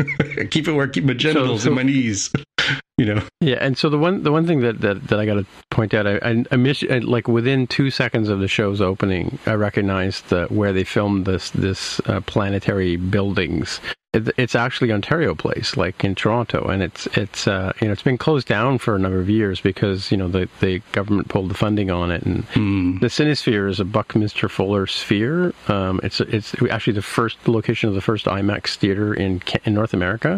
I keep it where I keep my genitals so, so, and my knees. You know. Yeah, and so the one the one thing that, that, that I got to point out, I, I, I miss I, like within two seconds of the show's opening, I recognized the, where they filmed this this uh, planetary buildings. It, it's actually Ontario Place, like in Toronto, and it's it's uh, you know it's been closed down for a number of years because you know the, the government pulled the funding on it, and mm. the Cinesphere is a Buckminster Fuller sphere. Um, it's it's actually the first location of the first IMAX theater in in North America.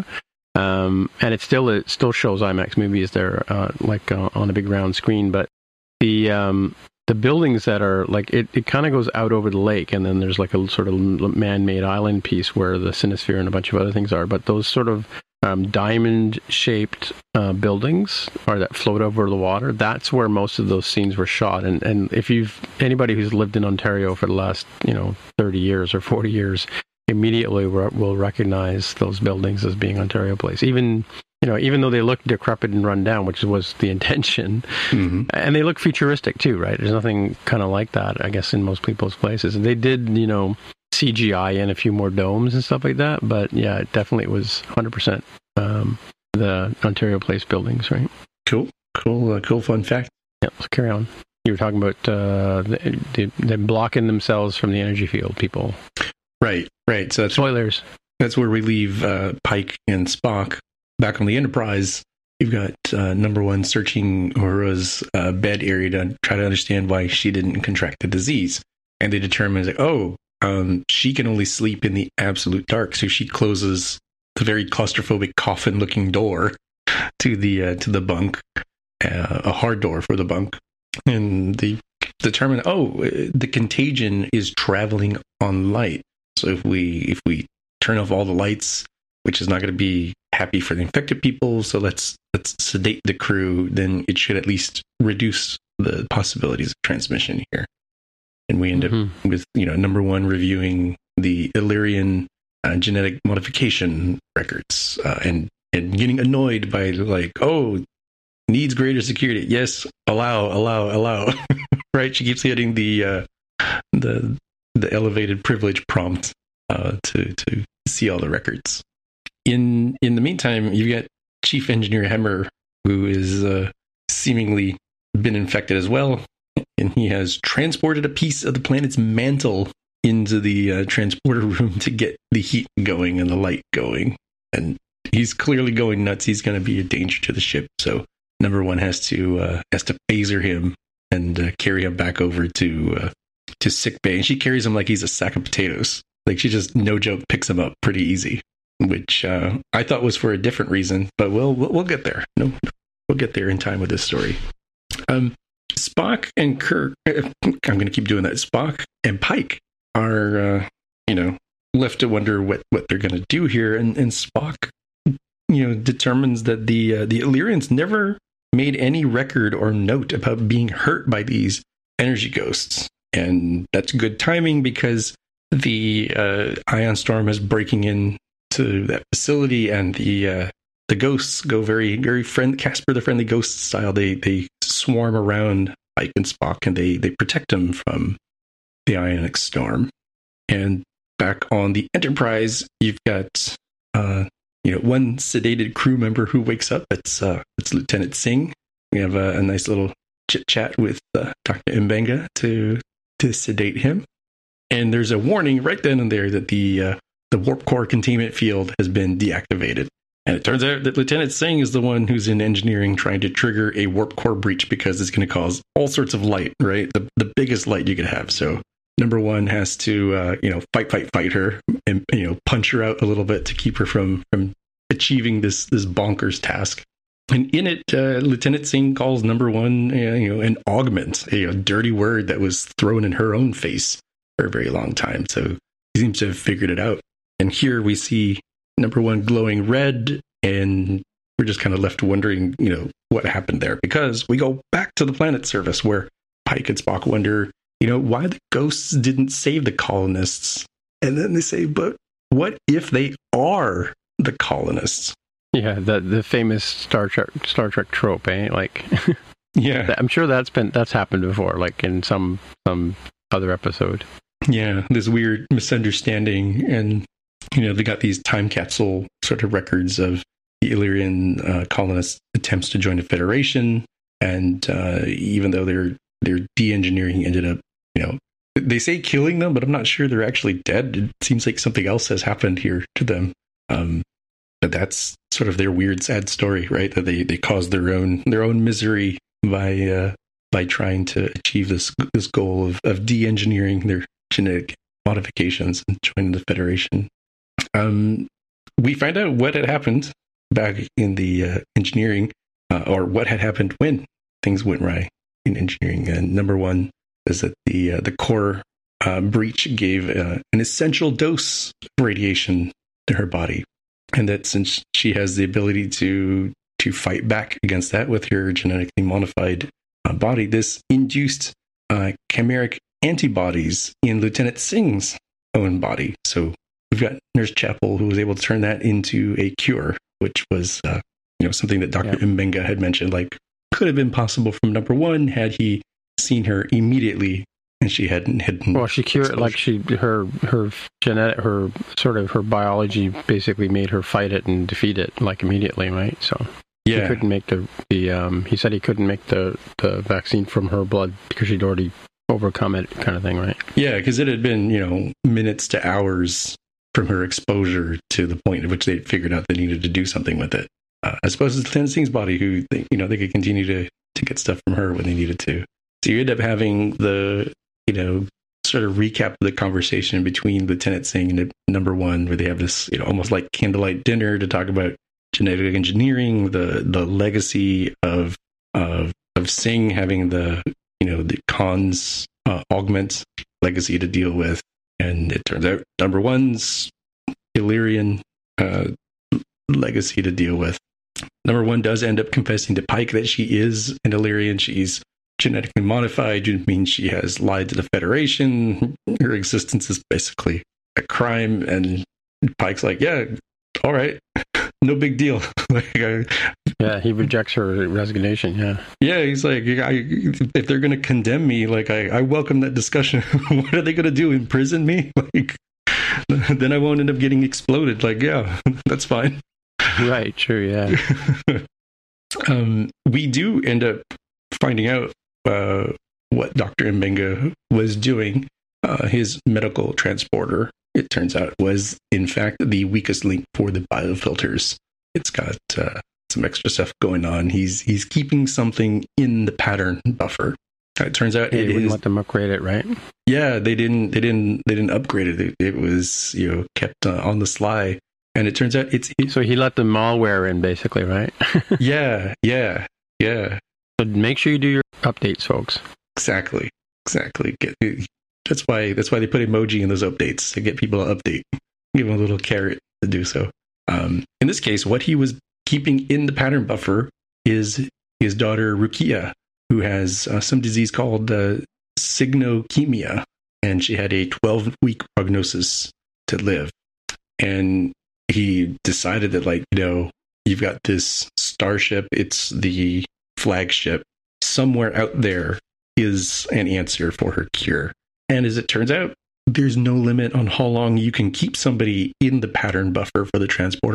Um, and it still it still shows IMAX movies there, uh, like uh, on a big round screen. But the um, the buildings that are like it, it kind of goes out over the lake, and then there's like a sort of man-made island piece where the Cinesphere and a bunch of other things are. But those sort of um, diamond-shaped uh, buildings, or that float over the water, that's where most of those scenes were shot. And and if you've anybody who's lived in Ontario for the last you know thirty years or forty years. Immediately will recognize those buildings as being Ontario Place, even you know, even though they look decrepit and run down, which was the intention, mm-hmm. and they look futuristic too, right? There's nothing kind of like that, I guess, in most people's places. And they did, you know, C G I in a few more domes and stuff like that, but yeah, it definitely was one hundred percent um, the Ontario Place buildings, right? Cool, cool, uh, cool fun fact. Yeah, let's carry on. You were talking about uh, the, the, them blocking themselves from the energy field, people. Right, right. So that's spoilers. That's where we leave uh, Pike and Spock back on the Enterprise. You've got uh, number one searching Uhura's uh, bed area to try to understand why she didn't contract the disease, and they determine like, oh, um, she can only sleep in the absolute dark, so she closes the very claustrophobic coffin-looking door to the uh, to the bunk, uh, a hard door for the bunk, and they determine, oh, the contagion is traveling on light. So if we if we turn off all the lights, which is not going to be happy for the infected people, so let's let's sedate the crew, then it should at least reduce the possibilities of transmission here. And we end mm-hmm. up with, you know, number one reviewing the Illyrian uh, genetic modification records uh, and and getting annoyed by like, oh, needs greater security. Yes, allow, allow, allow. Right? She keeps hitting the uh, the the elevated privilege prompt uh, to to see all the records. In in the meantime, you've got Chief Engineer Hemmer, who is uh, seemingly been infected as well, and he has transported a piece of the planet's mantle into the uh, transporter room to get the heat going and the light going. And he's clearly going nuts. He's going to be a danger to the ship. So number one has to uh, has to phaser him and uh, carry him back over to uh, to sick bay. And she carries him like he's a sack of potatoes. Like she just, no joke, picks him up pretty easy, which uh, I thought was for a different reason. But we'll we'll, we'll get there. No, we'll get there in time with this story. Um, Spock and Kirk. I'm going to keep doing that. Spock and Pike are, uh, you know, left to wonder what, what they're going to do here. And, and Spock, you know, determines that the uh, the Illyrians never made any record or note about being hurt by these energy ghosts. And that's good timing because the uh, ion storm is breaking into that facility, and the uh, the ghosts go very, very friend Casper the Friendly Ghost style. They they swarm around Pike and Spock, and they they protect them from the ionic storm. And back on the Enterprise, you've got uh, you know, one sedated crew member who wakes up. It's uh, it's Lieutenant Singh. We have a, a nice little chit chat with uh, Doctor Mbenga to to sedate him. And there's a warning right then and there that the uh, the warp core containment field has been deactivated. And it turns out that Lieutenant Singh is the one who's in engineering trying to trigger a warp core breach because it's going to cause all sorts of light, right? The the biggest light you could have. So number one has to, uh, you know, fight, fight, fight her and, you know, punch her out a little bit to keep her from, from achieving this, this bonkers task. And in it, uh, Lieutenant Singh calls number one, uh, you know, an augment, a, a dirty word that was thrown in her own face for a very long time. So he seems to have figured it out. And here we see number one glowing red, and we're just kind of left wondering, you know, what happened there, because we go back to the planet service where Pike and Spock wonder, you know, why the ghosts didn't save the colonists. And then they say, but what if they are the colonists? Yeah, the the famous Star Trek Star Trek trope, eh? Like, yeah, I'm sure that's been that's happened before, like in some some other episode. Yeah, this weird misunderstanding, and you know, they got these time capsule sort of records of the Illyrian uh, colonists' attempts to join the Federation, and uh, even though their their de-engineering ended up, you know, they say killing them, but I'm not sure they're actually dead. It seems like something else has happened here to them. Um, but that's sort of their weird, sad story, right? That they, they caused their own their own misery by uh, by trying to achieve this this goal of, of de-engineering their genetic modifications and joining the Federation. Um, we find out what had happened back in the uh, engineering, uh, or what had happened when things went right in engineering. And number one is that the uh, the core uh, breach gave uh, an essential dose of radiation to her body, and that since she has the ability to to fight back against that with her genetically modified uh, body, this induced uh, chimeric antibodies in Lieutenant Singh's own body. So we've got Nurse Chapel, who was able to turn that into a cure, which was uh, you know, something that Doctor Yeah. Mbenga had mentioned, like, could have been possible from number one had he seen her immediately and she hadn't hidden. Well, she cured, exposure. like she her her genetic her sort of her biology basically made her fight it and defeat it like immediately, right? So yeah, he couldn't make the the um he said he couldn't make the the vaccine from her blood because she'd already overcome it, kind of thing, right? Yeah, because it had been, you know, minutes to hours from her exposure to the point at which they figured out they needed to do something with it. Uh, as opposed to Lieutenant Singh's body, who they, you know, they could continue to to get stuff from her when they needed to. So you end up having the, you know, sort of recap of the conversation between Lieutenant Singh and number one, where they have this, you know, almost like candlelight dinner to talk about genetic engineering, the the legacy of of of Singh having the, you know, the Khan's uh, augment legacy to deal with, and it turns out number one's Illyrian uh, legacy to deal with. Number one does end up confessing to Pike that she is an Illyrian. She's genetically modified, which means she has lied to the Federation. Her existence is basically a crime. And Pike's like, yeah, all right, no big deal. like, I, yeah, he rejects her resignation. Yeah, yeah, he's like, I, if they're going to condemn me, like I, I welcome that discussion. What are they going to do? Imprison me? Like, then I won't end up getting exploded. Like, yeah, that's fine. Right, true, yeah. um, we do end up finding out uh, what Doctor Mbenga was doing. Uh, his medical transporter, it turns out, was in fact the weakest link for the biofilters. It's got uh, some extra stuff going on. He's he's keeping something in the pattern buffer. It turns out yeah, it you wouldn't is, let them upgrade it, right? Yeah, they didn't. They didn't. They didn't upgrade it. It, it was, you know, kept uh, on the sly. And it turns out it's... It, so he let the malware in, basically, right? yeah, yeah, yeah. So make sure you do your updates, folks. Exactly, exactly. Get, that's why That's why they put emoji in those updates, to get people to update. Give them a little carrot to do so. Um, in this case, what he was keeping in the pattern buffer is his daughter, Rukia, who has uh, some disease called uh, sygnocemia, and she had a twelve-week prognosis to live. And he decided that, like, you know, you've got this starship, it's the flagship. Somewhere out there is an answer for her cure. And as it turns out, there's no limit on how long you can keep somebody in the pattern buffer for the transporter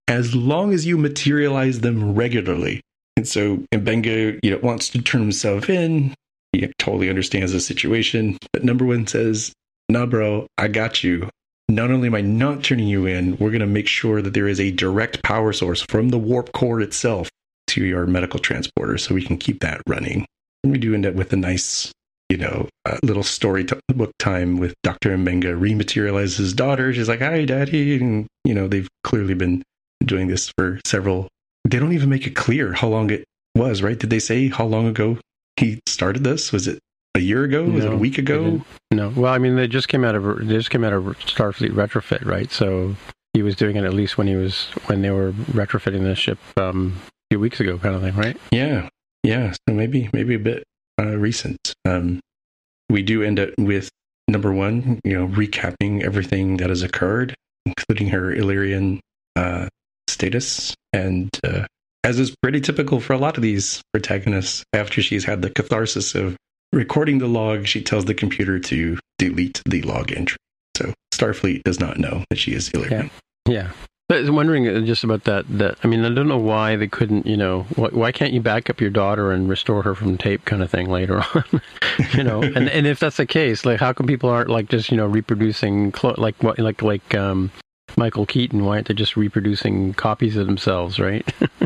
as long as you materialize them regularly. And so Mbenga, you know, wants to turn himself in. He totally understands the situation. But number one says, nah, bro, I got you. Not only am I not turning you in, we're going to make sure that there is a direct power source from the warp core itself to your medical transporter so we can keep that running. And we do end up with a nice, you know, uh, little story t- book time with Doctor Mbenga rematerializes his daughter. She's like, hi, Daddy. And, you know, they've clearly been doing this for several. They don't even make it clear how long it was, right? Did they say how long ago he started this? Was it a year ago? Was no, it a week ago? No. Well, I mean, they just came out of they just came out of Starfleet retrofit, right? So he was doing it at least when he was when they were retrofitting the ship um, a few weeks ago, kind of thing, right? Yeah, yeah. So maybe maybe a bit uh, recent. Um, we do end up with number one, you know, recapping everything that has occurred, including her Illyrian uh, status, and uh, as is pretty typical for a lot of these protagonists, after she's had the catharsis of recording the log, she tells the computer to delete the log entry. So Starfleet does not know that she is Illyrian. Yeah. yeah. But I was wondering just about that. That I mean, I don't know why they couldn't, you know, why, why can't you back up your daughter and restore her from tape kind of thing later on? you know, and and if that's the case, like, how come people aren't like just, you know, reproducing clo- like what like like um, Michael Keaton? Why aren't they just reproducing copies of themselves, right?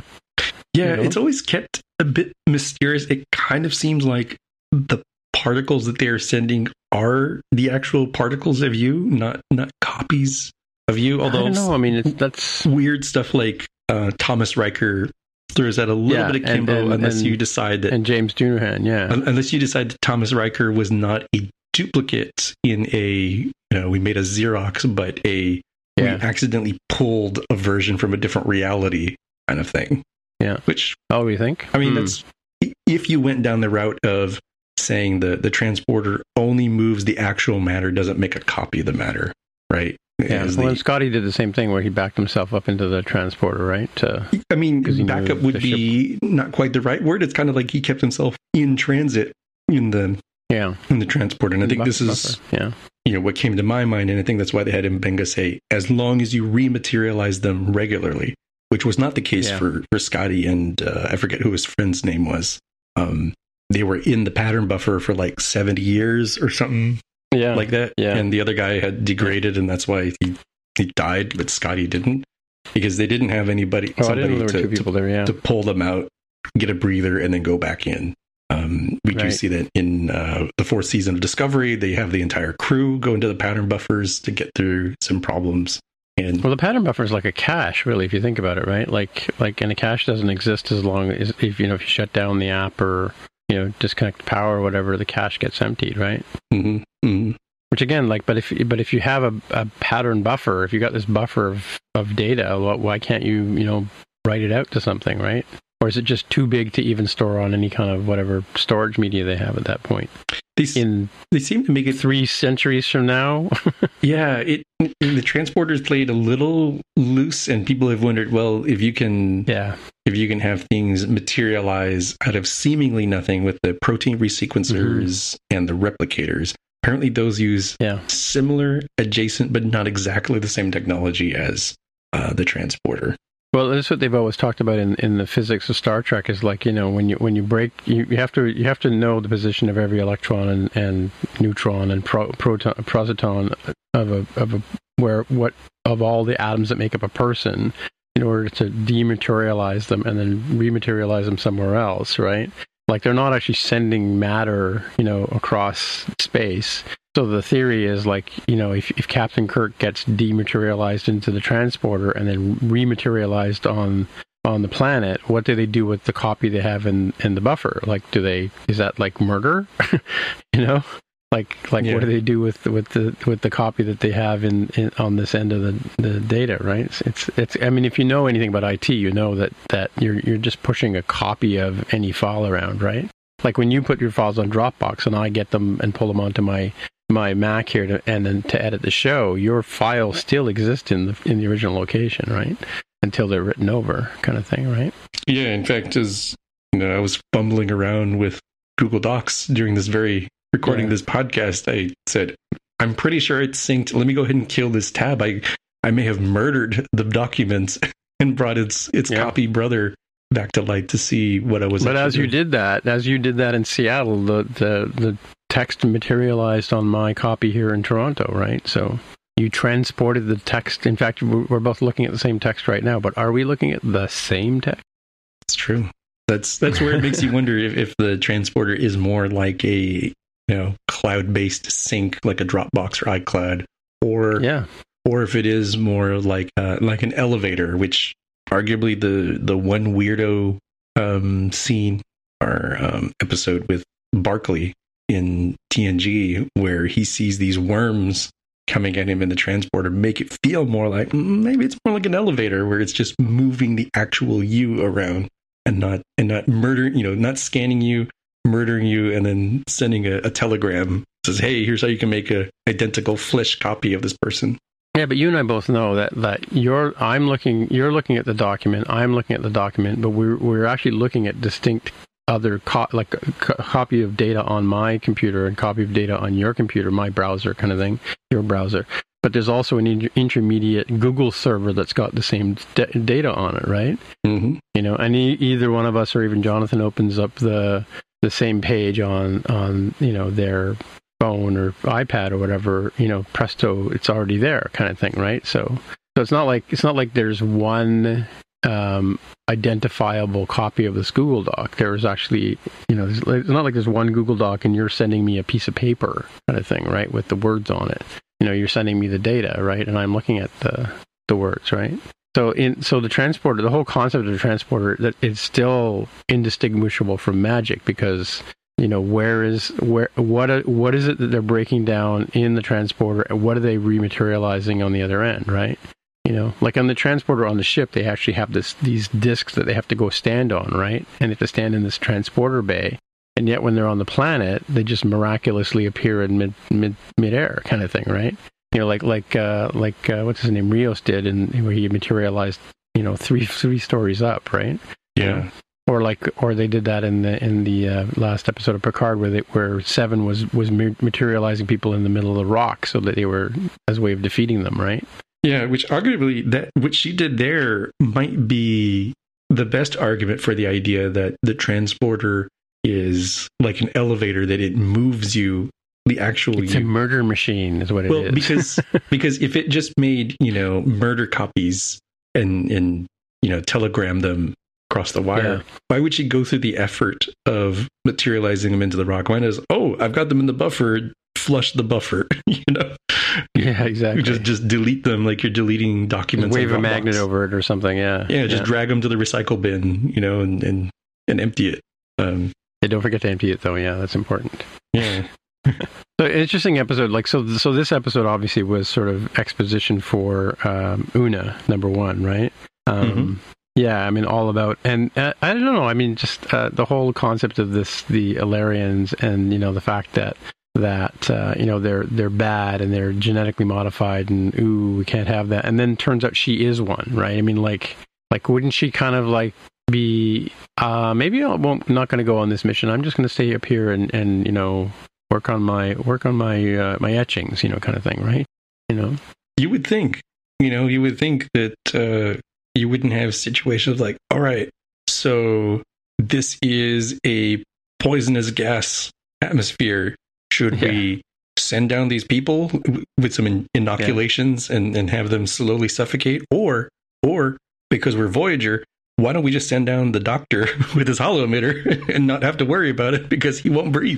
yeah, you know? It's always kept a bit mysterious. It kind of seems like the particles that they are sending are the actual particles of you, not not copies of you. Although I don't know. I mean, it's, that's weird stuff like uh, Thomas Riker throws out a little yeah, bit of Kimbo, and, and, unless and, you decide that and James Doohan, yeah, unless you decide that Thomas Riker was not a duplicate in a, you know, we made a Xerox, but a yeah. we accidentally pulled a version from a different reality kind of thing. Yeah. Which, oh, you think? I mean, hmm. that's if you went down the route of saying the the transporter only moves the actual matter, doesn't make a copy of the matter, right? Yeah. As Well, the, and Scotty did the same thing where he backed himself up into the transporter, right? To, I mean, 'cause he backup knew would the be not quite the right word. It's kind of like he kept himself in transit in the yeah in the transporter. And I think Buffer, this is buffer. yeah. you know what came to my mind, and I think that's why they had Mbenga say, as long as you rematerialize them regularly, which was not the case Yeah. for for Scotty and uh, I forget who his friend's name was. Um, they were in the pattern buffer for like seventy years or something Yeah. like that, Yeah. and the other guy had degraded, and that's why he he died, but Scotty didn't, because they didn't have anybody Oh, I didn't somebody know there were to, two people to, there. Yeah. to pull them out, get a breather, and then go back in. Um, we do Right. see that in uh, the fourth season of Discovery, they have the entire crew go into the pattern buffers to get through some problems. And Well, the pattern buffer is like a cache, really, if you think about it, right? Like, like, and a cache doesn't exist as long as if you know if you shut down the app or you know disconnect the power or whatever, the cache gets emptied, right? mm-hmm, mm-hmm. Which again, like, but if but if you have a, a pattern buffer, if you got this buffer of, of data, why can't you you know write it out to something, right? Or is it just too big to even store on any kind of whatever storage media they have at that point? They, In they seem to make it three centuries from now, yeah. It the transporters played a little loose, and people have wondered, well, if you can, yeah, if you can have things materialize out of seemingly nothing with the protein resequencers mm-hmm. and the replicators. Apparently, those use yeah. similar, adjacent, but not exactly the same technology as uh, the transporter. Well, that's what they've always talked about in, in the physics of Star Trek. Is like, you know, when you when you break, you, you have to you have to know the position of every electron and, and neutron and pro, proton proton of a of a where what of all the atoms that make up a person in order to dematerialize them and then rematerialize them somewhere else, right? Like, they're not actually sending matter, you know, across space. So the theory is, like, you know, if, if Captain Kirk gets dematerialized into the transporter and then rematerialized on on the planet, what do they do with the copy they have in, in the buffer? Like, do they, is that like murder? you know? Like, like yeah. what do they do with with the with the copy that they have in, in on this end of the, the data, right? It's, it's it's I mean, if you know anything about I T, you know that, that you're you're just pushing a copy of any file around, right? Like when you put your files on Dropbox and I get them and pull them onto my my Mac here to, and then to edit the show, your files still exist in the in the original location, right? Until they're written over, kind of thing, right? Yeah, in fact, as you know, I was fumbling around with Google Docs during this very recording yeah. this podcast, I said, I'm pretty sure it's synced. Let me go ahead and kill this tab. I I may have murdered the documents and brought its its Yeah. copy brother back to light to see what I was. But actually as you doing. did that, as you did that in Seattle, the, the the text materialized on my copy here in Toronto, right? So you transported the text. In fact, we're we're both looking at the same text right now, but are we looking at the same text? It's true. That's that's where it makes you wonder if, if the transporter is more like a you know cloud-based sync, like a Dropbox or iCloud, or Yeah. or if it is more like uh, like an elevator, which arguably the the one weirdo um, scene or um, episode with Barkley in T N G, where he sees these worms coming at him in the transporter, make it feel more like mm, maybe it's more like an elevator where it's just moving the actual you around and not and not murdering, you know, not scanning you, murdering you, and then sending a, a telegram that says, "Hey, here's how you can make a identical flesh copy of this person." Yeah, but you and I both know that, that you're I'm looking you're looking at the document, I'm looking at the document, but we're we're actually looking at distinct other co- like a co- copy of data on my computer and copy of data on your computer, my browser kind of thing, your browser. But there's also an inter- intermediate Google server that's got the same d- data on it, right? Mm-hmm. You know, and e- either one of us or even Jonathan opens up the the same page on on you know their phone or iPad or whatever, you know, presto, it's already there, kind of thing, right? So, so it's not like it's not like there's one um, identifiable copy of this Google Doc. There's actually, you know, there's, it's not like there's one Google Doc and you're sending me a piece of paper, kind of thing, right, with the words on it. You know, you're sending me the data, right, and I'm looking at the the words, right? So, in so the transporter, the whole concept of the transporter, that it's still indistinguishable from magic because. You know, where is where what what is it that they're breaking down in the transporter, and what are they rematerializing on the other end, right? You know, like on the transporter on the ship, they actually have this these discs that they have to go stand on, right? And they have to stand in this transporter bay, and yet when they're on the planet, they just miraculously appear in mid mid midair, kind of thing, right? You know, like like uh, like uh, what's his name, Rios did, and where he materialized, you know, three three stories up, right? Yeah. Or like, or they did that in the in the uh, last episode of Picard, where they, where Seven was was materializing people in the middle of the rock, so that they were as a way of defeating them, right? Yeah, which arguably that what she did there might be the best argument for the idea that the transporter is like an elevator, that it moves you the actual It's you. a murder machine, is what it well, is. because because if it just made you know murder copies and and you know telegram them across the wire, Yeah. why would she go through the effort of materializing them into the rock? Why does oh I've got them in the buffer, flush the buffer, you know? Yeah, exactly. Just just delete them like you're deleting documents. Wave on a Dropbox. magnet over it or something. Yeah. Yeah, just drag them to the recycle bin, you know, and and, and empty it. Um, Yeah, don't forget to empty it, though. Yeah, that's important. yeah. So interesting episode. Like so, so this episode obviously was sort of exposition for um, Una, number one, right? Um, Mhm. Yeah, I mean, all about, and uh, I don't know. I mean, just uh, the whole concept of this, the Illyrians, and you know, the fact that that uh, you know they're they're bad and they're genetically modified, and ooh, we can't have that. And then turns out she is one, right? I mean, like, like wouldn't she kind of like be? Uh, maybe I won't. Not going to go on this mission. I'm just going to stay up here and and you know work on my work on my uh, my etchings, you know, kind of thing, right? You know, You would think, you know, you would think that uh, you wouldn't have situations like, all right, so this is a poisonous gas atmosphere. Should Yeah. we send down these people w- with some in- inoculations yeah. and, and have them slowly suffocate? Or, or because we're Voyager, why don't we just send down the doctor with his holo emitter and not have to worry about it because he won't breathe?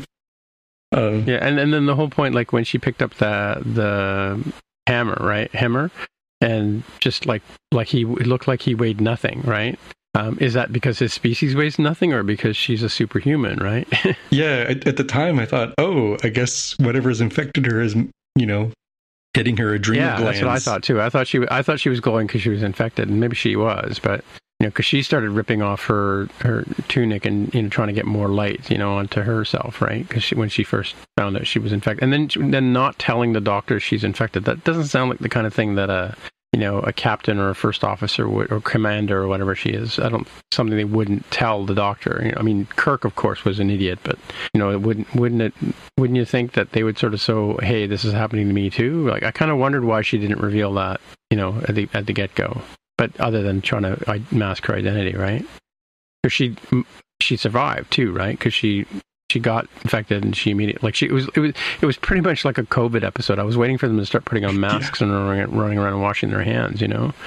Um, yeah, and, and then the whole point, like when she picked up the the hammer, right, hammer, and just like like he it looked like he weighed nothing, right? Um, is that because his species weighs nothing, or because she's a superhuman, right? yeah, at, at the time I thought, oh, I guess whatever's infected her is, you know, hitting her adrenal yeah, glands. that's what I thought too. I thought she I thought she was glowing because she was infected, and maybe she was, but. You know, because she started ripping off her, her tunic and, you know, trying to get more light, you know, onto herself, right? Because when she first found out she was infected. And then then not telling the doctor she's infected. That doesn't sound like the kind of thing that a, you know, a captain or a first officer would, or commander or whatever she is. I don't, something they wouldn't tell the doctor. You know, I mean, Kirk, of course, was an idiot, but, you know, it wouldn't, wouldn't it, wouldn't you think that they would sort of so, hey, this is happening to me too? Like, I kind of wondered why she didn't reveal that, you know, at the, at the get-go. but other than trying to mask her identity, right? Because she she survived too, right? Because she she got infected and she immediately like she it was it was it was pretty much like a COVID episode. I was waiting for them to start putting on masks yeah. and running, running around and washing their hands. You know,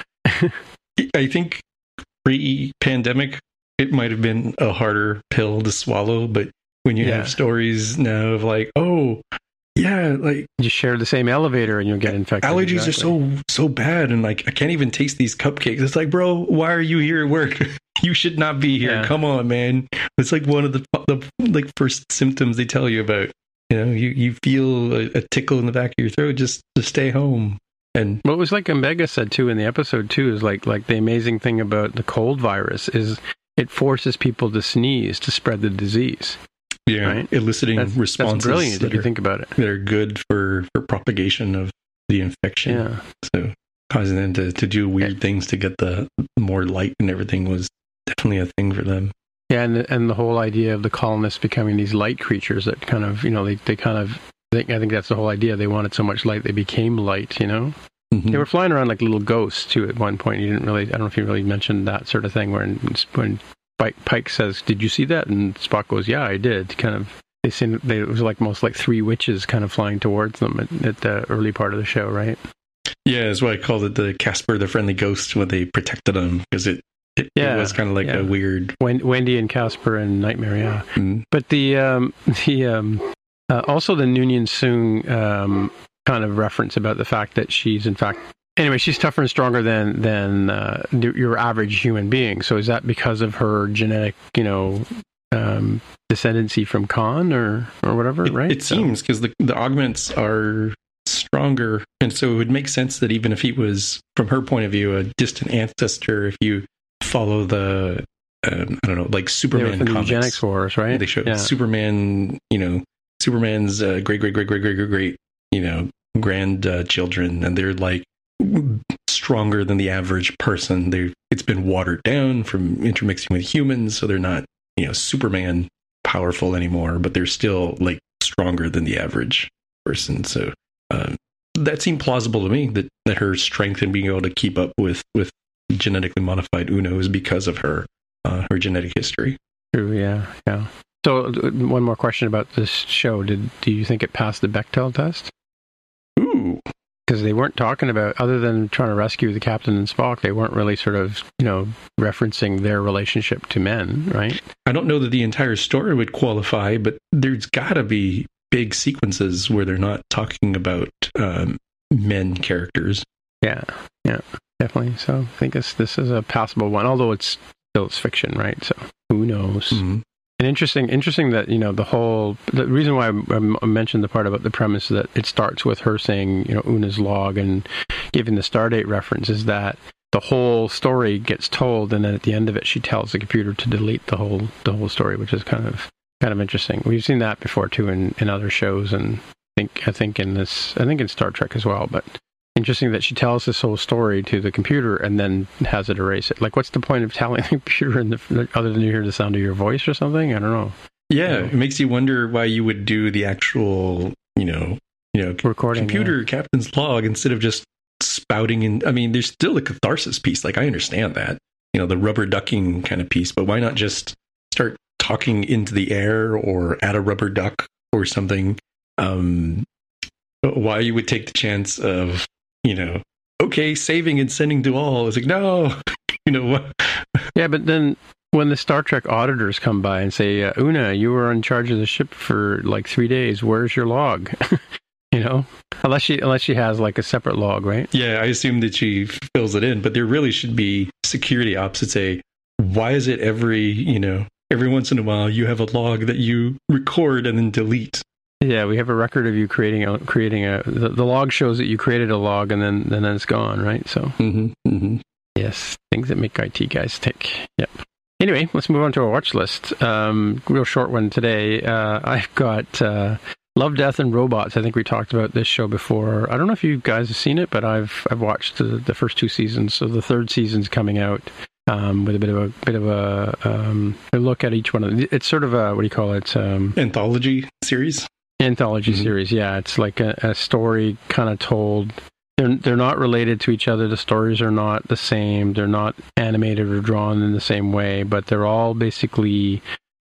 I think pre-pandemic it might have been a harder pill to swallow, but when you yeah. have stories now of like, oh. Yeah, like you share the same elevator and you'll get infected. Allergies exactly. are so so bad, and like I can't even taste these cupcakes. It's like, bro, why are you here at work? You should not be here. Yeah. Come on, man. It's like one of the, the like first symptoms they tell you about. You know, you you feel a, a tickle in the back of your throat. Just to stay home. And what was like Omega said too in the episode too is like like the amazing thing about the cold virus is it forces people to sneeze to spread the disease. Yeah, right? Eliciting that's, responses. That's brilliant if you think about it. That are good for, for propagation of the infection. Yeah. So causing them to, to do weird yeah. things to get the more light and everything was definitely a thing for them. Yeah, and and the whole idea of the colonists becoming these light creatures that kind of, you know, they, they kind of, I think, I think that's the whole idea. They wanted so much light, they became light, you know? Mm-hmm. They were flying around like little ghosts, too, at one point. You didn't really, I don't know if you really mentioned that sort of thing when when Pike says, "Did you see that?" And Spock goes, "Yeah, I did." Kind of, they seemed they it was like most like three witches kind of flying towards them at, at the early part of the show, right? Yeah, that's why I called it the Casper, the Friendly Ghost, when they protected him, because it, it, yeah, it was kind of like yeah. a weird Wendy and Casper and Nightmare, yeah. Mm-hmm. But the um, the um, uh, also the Noonien Soong um, kind of reference about the fact that she's in fact. Anyway, she's tougher and stronger than than uh, your average human being. So is that because of her genetic, you know, um, descendancy from Khan or or whatever? It, right? It so. seems because the the augments are stronger, and so it would make sense that even if he was, from her point of view, a distant ancestor, if you follow the um, I don't know, like Superman yeah, comics, the eugenics wars, right? They show yeah. Superman, you know, Superman's uh, great great great great great great great, you know, grand uh, children, and they're like. Stronger than the average person. They it's been watered down from intermixing with humans, so they're not, you know, Superman powerful anymore, but they're still like stronger than the average person. So um, that seemed plausible to me that, that her strength in being able to keep up with with genetically modified Uno is because of her uh, her genetic history. True. Yeah. Yeah. So one more question about this show: Did do you think it passed the Bechdel test? Ooh. Because they weren't talking about, other than trying to rescue the captain and Spock, they weren't really sort of, you know, referencing their relationship to men, right? I don't know that the entire story would qualify, but there's got to be big sequences where they're not talking about um, men characters. Yeah, yeah, definitely. So I think this this is a passable one, although it's still it's fiction, right? So who knows? Mm-hmm. And interesting, interesting that, you know, the whole, the reason why I, I mentioned the part about the premise that it starts with her saying, you know, Una's log and giving the Stardate reference is that the whole story gets told, and then at the end of it, she tells the computer to delete the whole, the whole story, which is kind of, kind of interesting. We've seen that before too in, in other shows, and I think, I think in this, I think in Star Trek as well, but interesting that she tells this whole story to the computer and then has it erase it. Like, what's the point of telling the computer in the, other than you hear the sound of your voice or something? I don't know. Yeah, you know? It makes you wonder why you would do the actual, you know, you know, recording computer yeah. captain's log instead of just spouting in. I mean, there's still a catharsis piece. Like, I understand that, you know, the rubber ducking kind of piece, but why not just start talking into the air or at a rubber duck or something? Um, why you would take the chance of, you know, okay, saving and sending to all. It's like, no, you know what? Yeah, but then when the Star Trek auditors come by and say, uh, Una, you were in charge of the ship for like three days. Where's your log? You know, unless she unless she has like a separate log, right? Yeah, I assume that she fills it in, but there really should be security ops that say, why is it every, you know, every once in a while you have a log that you record and then delete? Yeah, we have a record of you creating a creating a. The, the log shows that you created a log and then and then it's gone, right? So, mm-hmm, mm-hmm. Yes, things that make I T guys tick. Yep. Anyway, let's move on to our watch list. Um, real short one today. Uh, I've got uh, Love, Death, and Robots. I think we talked about this show before. I don't know if you guys have seen it, but I've I've watched the, the first two seasons. So the third season's coming out. Um, with a bit of a bit of a, um, a look at each one of them. It's sort of a, what do you call it? Um, Anthology series. Anthology mm-hmm. series, yeah. It's like a, a story kind of told they're they're not related to each other. The stories are not the same. They're not animated or drawn in the same way, but they're all basically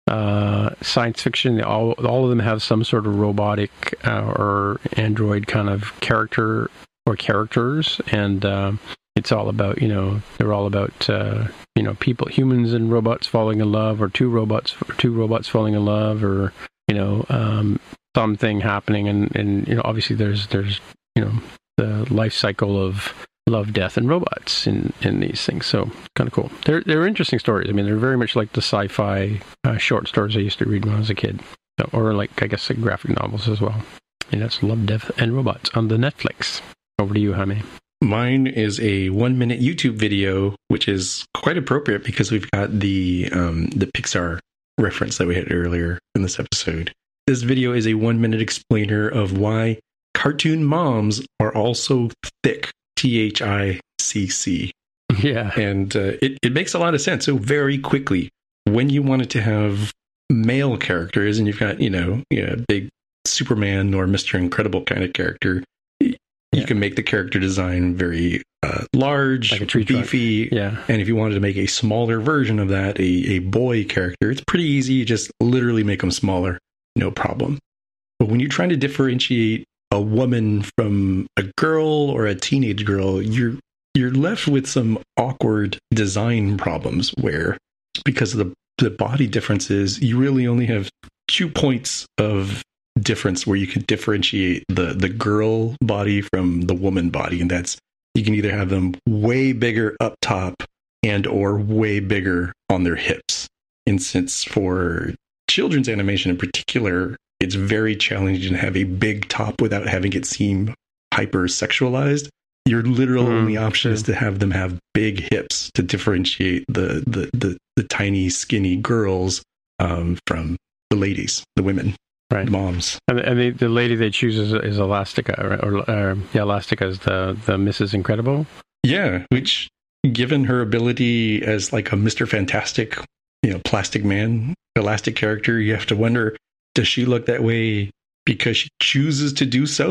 uh, science fiction. They all all of them have some sort of robotic uh, or android kind of character or characters, and uh, it's all about, you know, they're all about uh, you know, people, humans and robots falling in love, or two robots, or two robots falling in love, or you know, um, something happening, and, and you know, obviously there's there's you know, the life cycle of love, death, and robots in, in these things. So kind of cool. They're they're interesting stories. I mean, they're very much like the sci-fi uh, short stories I used to read when I was a kid, so, or like I guess like graphic novels as well. And that's Love, Death, and Robots on the Netflix. Over to you, Jaime. Mine is a one-minute YouTube video, which is quite appropriate because we've got the um, the Pixar reference that we had earlier in this episode. This video is a one-minute explainer of why cartoon moms are also thick. T H I C C. Yeah. And uh, it, it makes a lot of sense. So very quickly, when you wanted to have male characters, and you've got, you know, you know, big Superman or Mister Incredible kind of character, you yeah. can make the character design very uh, large, like a tree beefy. Trunk. Yeah. And if you wanted to make a smaller version of that, a, a boy character, it's pretty easy. You just literally make them smaller. No problem. But when you're trying to differentiate a woman from a girl or a teenage girl, you're you're left with some awkward design problems where, because of the, the body differences, you really only have two points of difference where you can differentiate the, the girl body from the woman body. And that's, you can either have them way bigger up top and or way bigger on their hips. And since for children's animation in particular, it's very challenging to have a big top without having it seem hyper sexualized. Your literal mm, only option is to have them have big hips to differentiate the the the, the tiny, skinny girls um, from the ladies, the women, right? The moms. And, and the, the lady they choose is, is Elastica, right? Or uh, yeah, Elastica is the the Missus Incredible. Yeah, which, given her ability as like a Mister Fantastic, you know, plastic man, elastic character, you have to wonder, does she look that way because she chooses to do so?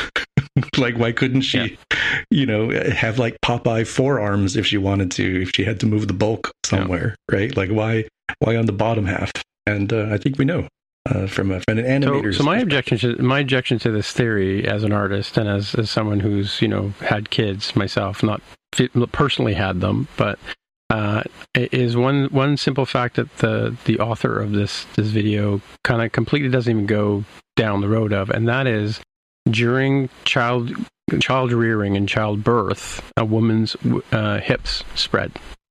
Like, why couldn't she, yeah. you know, have like Popeye forearms if she wanted to, if she had to move the bulk somewhere, yeah. right? Like, why, why on the bottom half? And uh, I think we know uh, from, a, from an animator's. So, so my objection to my objection to this theory, as an artist and as, as someone who's, you know, had kids myself, not personally had them, but uh, is one one simple fact that the the author of this this video kind of completely doesn't even go down the road of, and that is, during child child rearing and childbirth, a woman's uh, hips spread.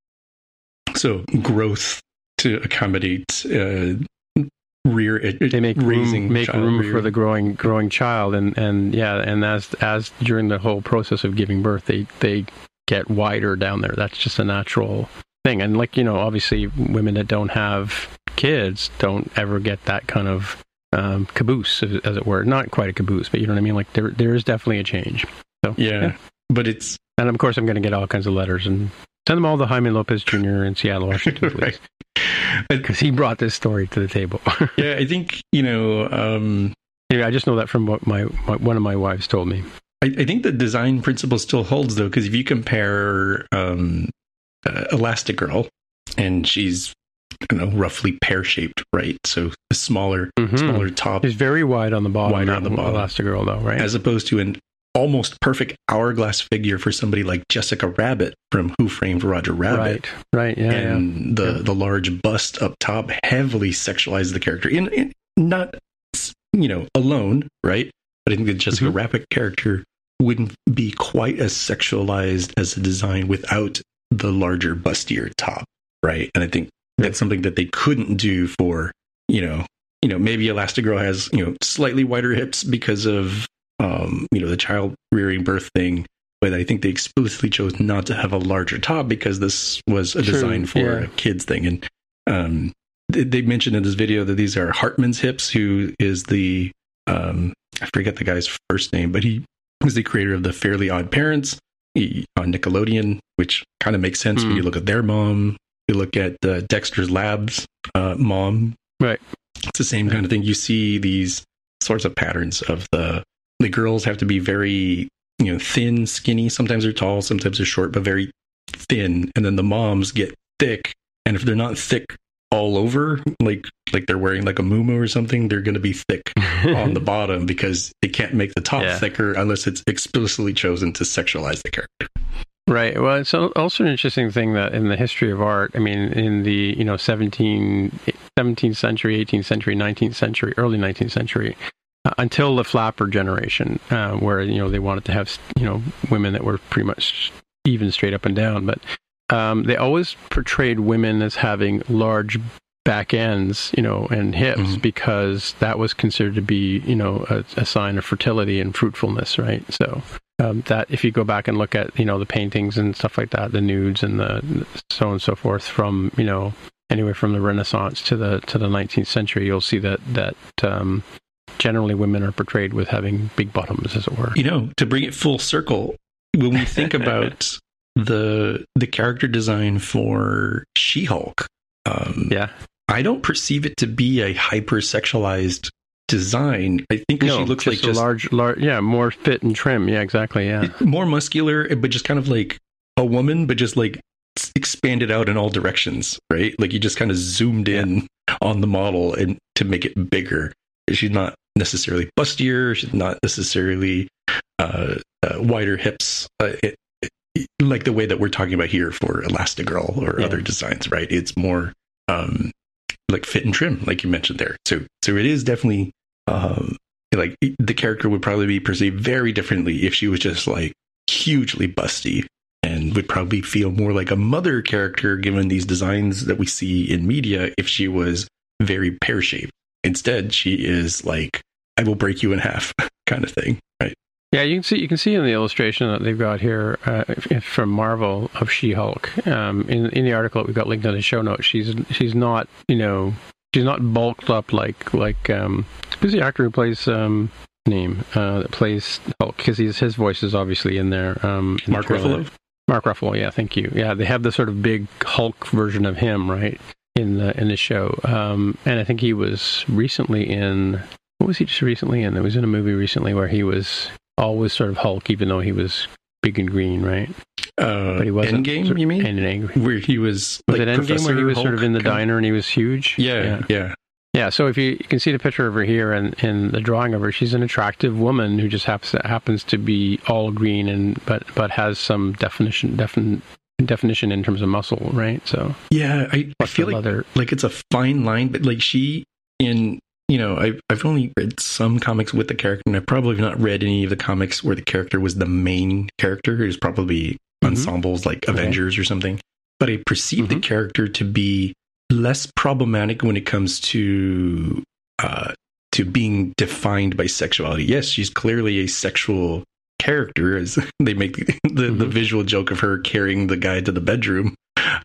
So growth to accommodate uh, rear. It, they make raising room, make room rear. for the growing growing child, and, and yeah, and as as during the whole process of giving birth, they they get wider down there. That's just a natural thing. And like, you know, obviously women that don't have kids don't ever get that kind of um, caboose, as it were. Not quite a caboose, but you know what I mean? Like there there is definitely a change. So yeah, yeah. But it's... And of course I'm going to get all kinds of letters and send them all to Jaime Lopez Junior in Seattle, Washington, please. Right. Because he brought this story to the table. Yeah, I think, you know... Um, yeah, I just know that from what my, my one of my wives told me. I, I think the design principle still holds, though, because if you compare um, uh, Elastigirl, and she's, I don't know, roughly pear-shaped, right? So a smaller, mm-hmm. smaller top. She's very wide on the bottom. Wider on the bottom. Elastigirl, though, right? As opposed to an almost perfect hourglass figure for somebody like Jessica Rabbit from Who Framed Roger Rabbit. Right, right, yeah. And yeah. the yeah. the large bust up top heavily sexualized the character. In, in not, you know, alone, right? But I think the Jessica mm-hmm. Rabbit character wouldn't be quite as sexualized as a design without the larger, bustier top, right? And I think that's something that they couldn't do for, you know, you know, maybe Elastigirl has, you know, slightly wider hips because of, um, you know, the child rearing birth thing. But I think they explicitly chose not to have a larger top because this was a True, design for yeah. a kid's thing. And um, they, they mentioned in this video that these are Hartman's hips, who is the, um, I forget the guy's first name, but he was the creator of the Fairly Odd Parents he, on Nickelodeon, which kind of makes sense mm. when you look at their mom. You look at uh, Dexter's Lab's uh, mom. Right. It's the same kind of thing. You see these sorts of patterns of the the girls have to be very you know, thin, skinny. Sometimes they're tall, sometimes they're short, but very thin. And then the moms get thick. And if they're not thick all over, like like they're wearing like a muumuu or something, they're going to be thick on the bottom because they can't make the top yeah. thicker unless it's explicitly chosen to sexualize the character. Right. Well, it's also an interesting thing that in the history of art, I mean, in the, you know, seventeenth century, eighteenth century, nineteenth century, early nineteenth century, uh, until the flapper generation, uh, where, you know, they wanted to have, you know, women that were pretty much even straight up and down. But um, they always portrayed women as having large back ends, you know, and hips, mm-hmm. because that was considered to be, you know, a, a sign of fertility and fruitfulness, right? So um, that if you go back and look at, you know, the paintings and stuff like that, the nudes and the so on and so forth from, you know, anywhere from the Renaissance to the to the nineteenth century, you'll see that that um, generally women are portrayed with having big bottoms, as it were. You know, to bring it full circle, when we think about the the character design for She-Hulk, um, yeah. I don't perceive it to be a hyper-sexualized design. I think no, she looks just like a just large, large, yeah, more fit and trim. Yeah, exactly. Yeah, more muscular, but just kind of like a woman, but just like expanded out in all directions, right? Like you just kind of zoomed in yeah. on the model and to make it bigger. She's not necessarily bustier. She's not necessarily uh, uh, wider hips, uh, it, it, like the way that we're talking about here for Elastigirl or yeah. other designs, right? It's more um, like fit and trim, like you mentioned there. So, so it is definitely um, like the character would probably be perceived very differently if she was just like hugely busty, and would probably feel more like a mother character given these designs that we see in media if she was very pear-shaped. Instead, she is like, I will break you in half kind of thing, right? Yeah, you can see you can see in the illustration that they've got here uh, from Marvel of She-Hulk. Um, in in the article that we've got linked in the show notes, she's she's not you know she's not bulked up like like um, who's the actor who plays um, name uh, that plays Hulk, because his his voice is obviously in there. Um, in Mark Ruffalo. Mark Ruffalo, yeah, thank you. Yeah, they have the sort of big Hulk version of him, right, in the in the show. Um, and I think he was recently in. What was he just recently in? There was in a movie recently where he was always sort of Hulk, even though he was big and green, right? Uh, but he wasn't. Endgame, sort of, you mean? And angry. Where he was, was like it Endgame where he was Hulk sort of in the diner and he was huge? Yeah, yeah. yeah. Yeah, so if you, you can see the picture of her here and in the drawing of her, she's an attractive woman who just happens to, happens to be all green and but but has some definition defin, definition in terms of muscle, right? So yeah, I, I feel like leather. like it's a fine line, but like she in. You know, I've, I've only read some comics with the character, and I've probably not read any of the comics where the character was the main character. It was probably mm-hmm. ensembles like okay. Avengers or something. But I perceive mm-hmm. the character to be less problematic when it comes to uh, to being defined by sexuality. Yes, she's clearly a sexual character, as they make the, the, mm-hmm. the visual joke of her carrying the guy to the bedroom.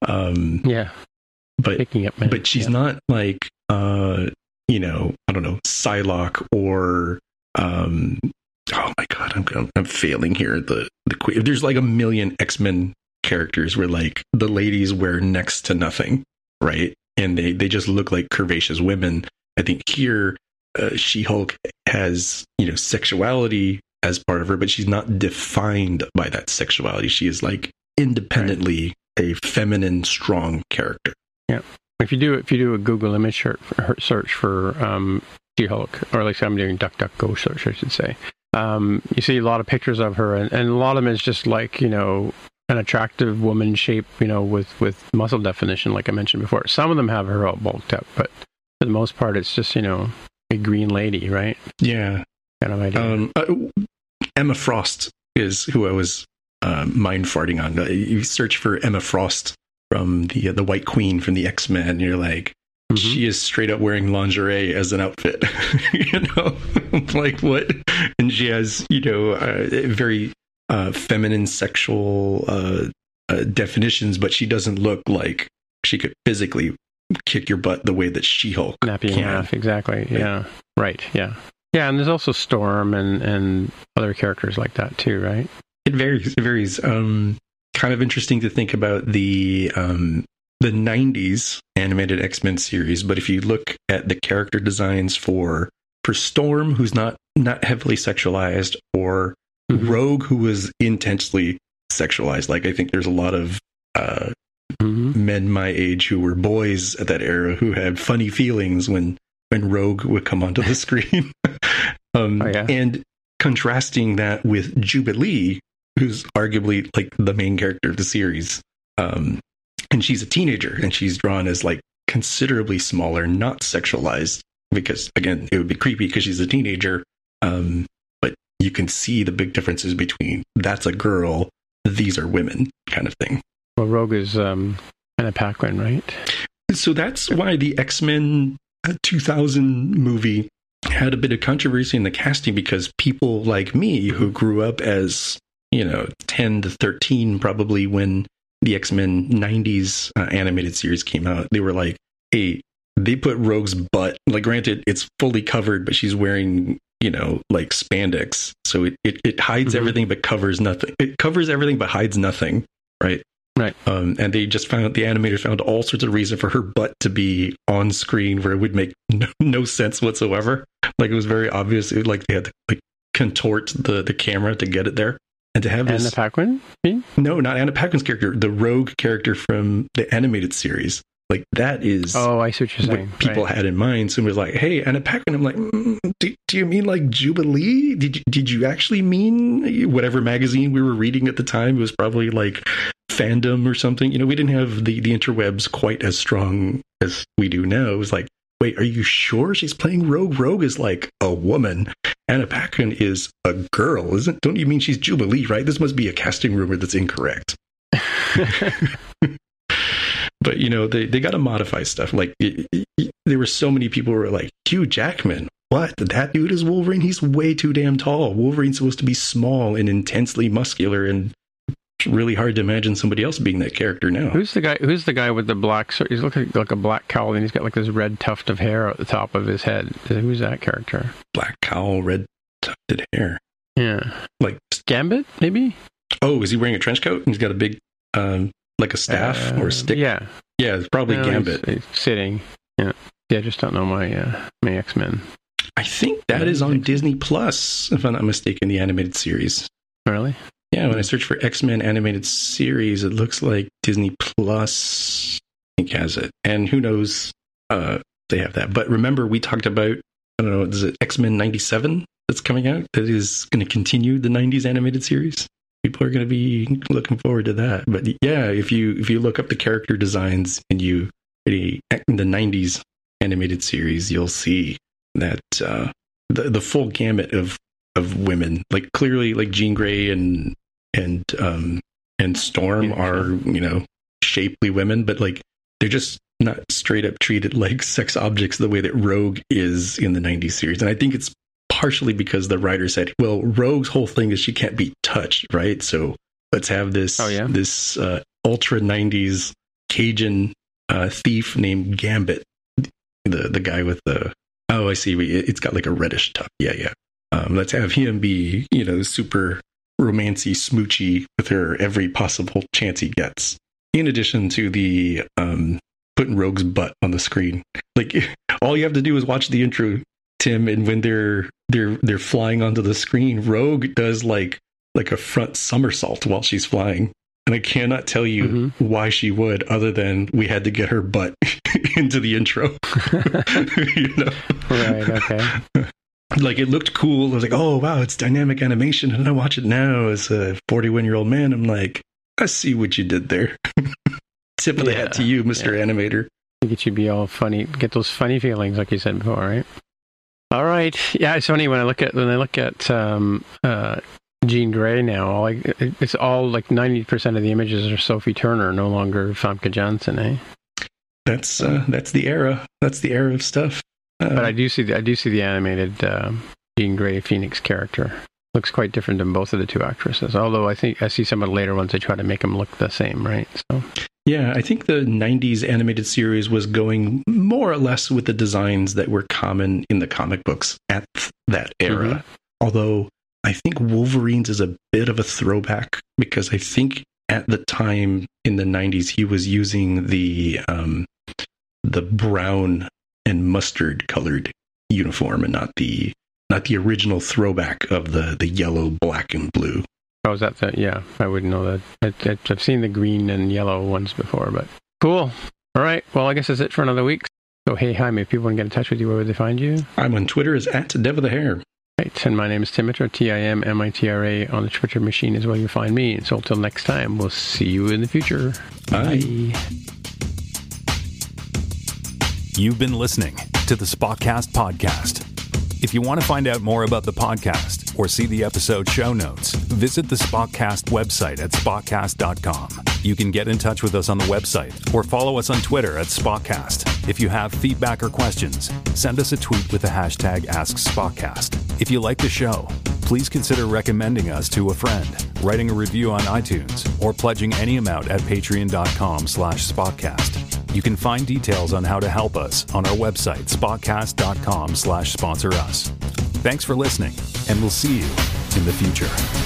Um, yeah, but Picking up but she's yeah. not like. Uh, you know, I don't know, Psylocke or, um, oh my God, I'm, I'm, I'm failing here. The, the, there's like a million X-Men characters where like the ladies wear next to nothing, right? And they, they just look like curvaceous women. I think here, uh, She-Hulk has, you know, sexuality as part of her, but she's not defined by that sexuality. She is like independently right. a feminine, strong character. Yeah. If you do if you do a Google image search for um, She-Hulk, or like I'm doing DuckDuckGo search, I should say, um, you see a lot of pictures of her, and, and a lot of them is just like, you know, an attractive woman shape, you know, with, with muscle definition, like I mentioned before. Some of them have her all bulked up, but for the most part, it's just, you know, a green lady, right? Yeah. Kind of idea. Um, uh, Emma Frost is who I was uh, mind farting on. You search for Emma Frost from the uh, the White Queen from the X-Men, and you're like, mm-hmm. she is straight up wearing lingerie as an outfit. You know, like what? And she has, you know, uh, very uh, feminine sexual uh, uh, definitions, but she doesn't look like she could physically kick your butt the way that She-Hulk Snap you in half, exactly. Right? Yeah, right. Yeah, yeah. And there's also Storm and and other characters like that too, right? It varies. It varies. Um, kind of interesting to think about the um, the nineties animated X-Men series, but if you look at the character designs for for Storm, who's not not heavily sexualized, or mm-hmm. Rogue, who was intensely sexualized. Like, I think there's a lot of uh, mm-hmm. men my age who were boys at that era who had funny feelings when, when Rogue would come onto the screen. um, oh, yeah. And contrasting that with Jubilee, who's arguably like the main character of the series. Um, and she's a teenager, and she's drawn as like considerably smaller, not sexualized, because again, it would be creepy because she's a teenager. Um, but you can see the big differences between that's a girl, these are women, kind of thing. Well, Rogue is um, Anna Paquin, right? So that's why the X-Men two thousand movie had a bit of controversy in the casting, because people like me who grew up as, you know, ten to thirteen probably when the X-Men nineties uh, animated series came out, they were like, hey, they put Rogue's butt, like, granted, it's fully covered, but she's wearing, you know, like spandex. So it, it, it hides mm-hmm. everything but covers nothing. It covers everything but hides nothing, right? Right. Um, and they just found, the animators found all sorts of reason for her butt to be on screen where it would make no, no sense whatsoever. Like, it was very obvious. It, like, they had to like contort the, the camera to get it there. And to have Anna this, Paquin? No, not Anna Paquin's character, the Rogue character from the animated series. Like, that is oh, I see what you're saying. What people right. had in mind. So it was like, hey, Anna Paquin. I'm like, mm, do, do you mean like Jubilee? Did you, did you actually mean whatever magazine we were reading at the time? It was probably like Fandom or something. You know, we didn't have the, the interwebs quite as strong as we do now. It was like, wait, are you sure she's playing Rogue? Rogue is like a woman. Anna Paquin is a girl, isn't? Don't you mean she's Jubilee, right? This must be a casting rumor that's incorrect. But, you know, they, they got to modify stuff. Like, it, it, there were so many people who were like, Hugh Jackman, what? That dude is Wolverine? He's way too damn tall. Wolverine's supposed to be small and intensely muscular, and it's really hard to imagine somebody else being that character now. Who's the guy? Who's the guy with the black? He's looking like a black cowl, and he's got like this red tuft of hair at the top of his head. Who's that character? Black cowl, red tufted hair. Yeah, like Gambit, maybe. Oh, is he wearing a trench coat? He's got a big, um, like a staff uh, or a stick. Yeah, yeah, it's probably no, Gambit. He's, he's sitting. Yeah, yeah. I just don't know my uh, my X-Men. I think that is on Disney Plus, if I'm not mistaken. The animated series. Really? Yeah, when I search for X-Men animated series, it looks like Disney Plus, I think, has it. And who knows, uh, they have that. But remember, we talked about, I don't know, is it X-Men ninety-seven that's coming out? That is going to continue the nineties animated series. People are going to be looking forward to that. But yeah, if you if you look up the character designs and you in the nineties animated series, you'll see that uh, the the full gamut of of women, like clearly, like Jean Grey and and um and Storm yeah, are, you know, shapely women, but like they're just not straight up treated like sex objects the way that Rogue is in the nineties series. And I think it's partially because the writer said, well, Rogue's whole thing is she can't be touched, right? So let's have this oh, yeah? this uh, ultra nineties Cajun uh, thief named Gambit, the the guy with the oh I see it's got like a reddish tuft. Yeah, yeah. Um, let's have him be, you know, super romancy, smoochy with her every possible chance he gets. In addition to the um, putting Rogue's butt on the screen, like all you have to do is watch the intro, Tim, and when they're they're they're flying onto the screen, Rogue does like like a front somersault while she's flying, and I cannot tell you mm-hmm. why she would, other than we had to get her butt into the intro. You know? Right. Okay. Like, it looked cool. I was like, oh, wow, it's dynamic animation. And I watch it now as a forty-one-year-old man. I'm like, I see what you did there. Tip of the yeah, hat to you, Mister Yeah. Animator. I think it should be all funny. Get those funny feelings, like you said before, right? All right. Yeah, it's funny when I look at when I look at um, uh, Jean Grey now. Like, it's all like ninety percent of the images are Sophie Turner, no longer Famke Janssen, eh? That's uh, that's the era. That's the era of stuff. Uh, but I do see the, I do see the animated uh, Jean Grey Phoenix character. Looks quite different than both of the two actresses. Although I think I see some of the later ones, they try to make them look the same, right? So yeah, I think the nineties animated series was going more or less with the designs that were common in the comic books at that era. Mm-hmm. Although I think Wolverine's is a bit of a throwback, because I think at the time in the nineties he was using the um, the brown and mustard colored uniform and not the not the original throwback of the, the yellow, black, and blue. Oh, is that the, yeah, I wouldn't know that. I, I, I've seen the green and yellow ones before, but cool. All right, well, I guess that's it for another week. So, hey, Jaime, if people want to get in touch with you, where would they find you? I'm on Twitter as at Dev of the Hair. Right, and my name is Timitra, T I M M I T R A. On the Twitter machine is where you find me. So until next time, we'll see you in the future. Bye. Bye. You've been listening to the Spotcast Podcast. If you want to find out more about the podcast or see the episode show notes, visit the Spotcast website at spotcast dot com. You can get in touch with us on the website or follow us on Twitter at Spotcast. If you have feedback or questions, send us a tweet with the hashtag AskSpotcast. If you like the show, please consider recommending us to a friend, writing a review on iTunes, or pledging any amount at patreon.com slash Spotcast. You can find details on how to help us on our website, spotcast.com slash sponsor us. Thanks for listening, and we'll see you in the future.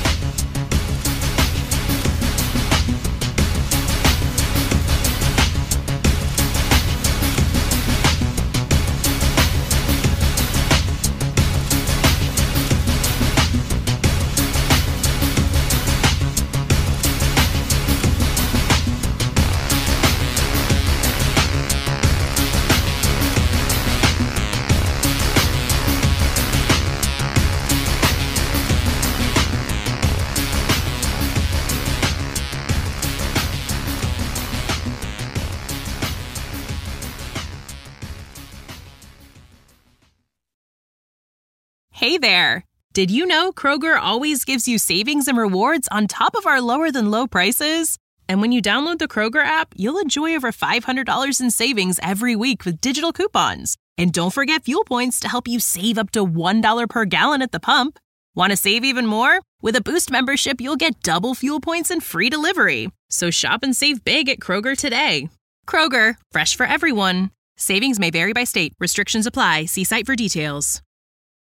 Hey there! Did you know Kroger always gives you savings and rewards on top of our lower-than-low prices? And when you download the Kroger app, you'll enjoy over five hundred dollars in savings every week with digital coupons. And don't forget fuel points to help you save up to one dollar per gallon at the pump. Want to save even more? With a Boost membership, you'll get double fuel points and free delivery. So shop and save big at Kroger today. Kroger, fresh for everyone. Savings may vary by state. Restrictions apply. See site for details.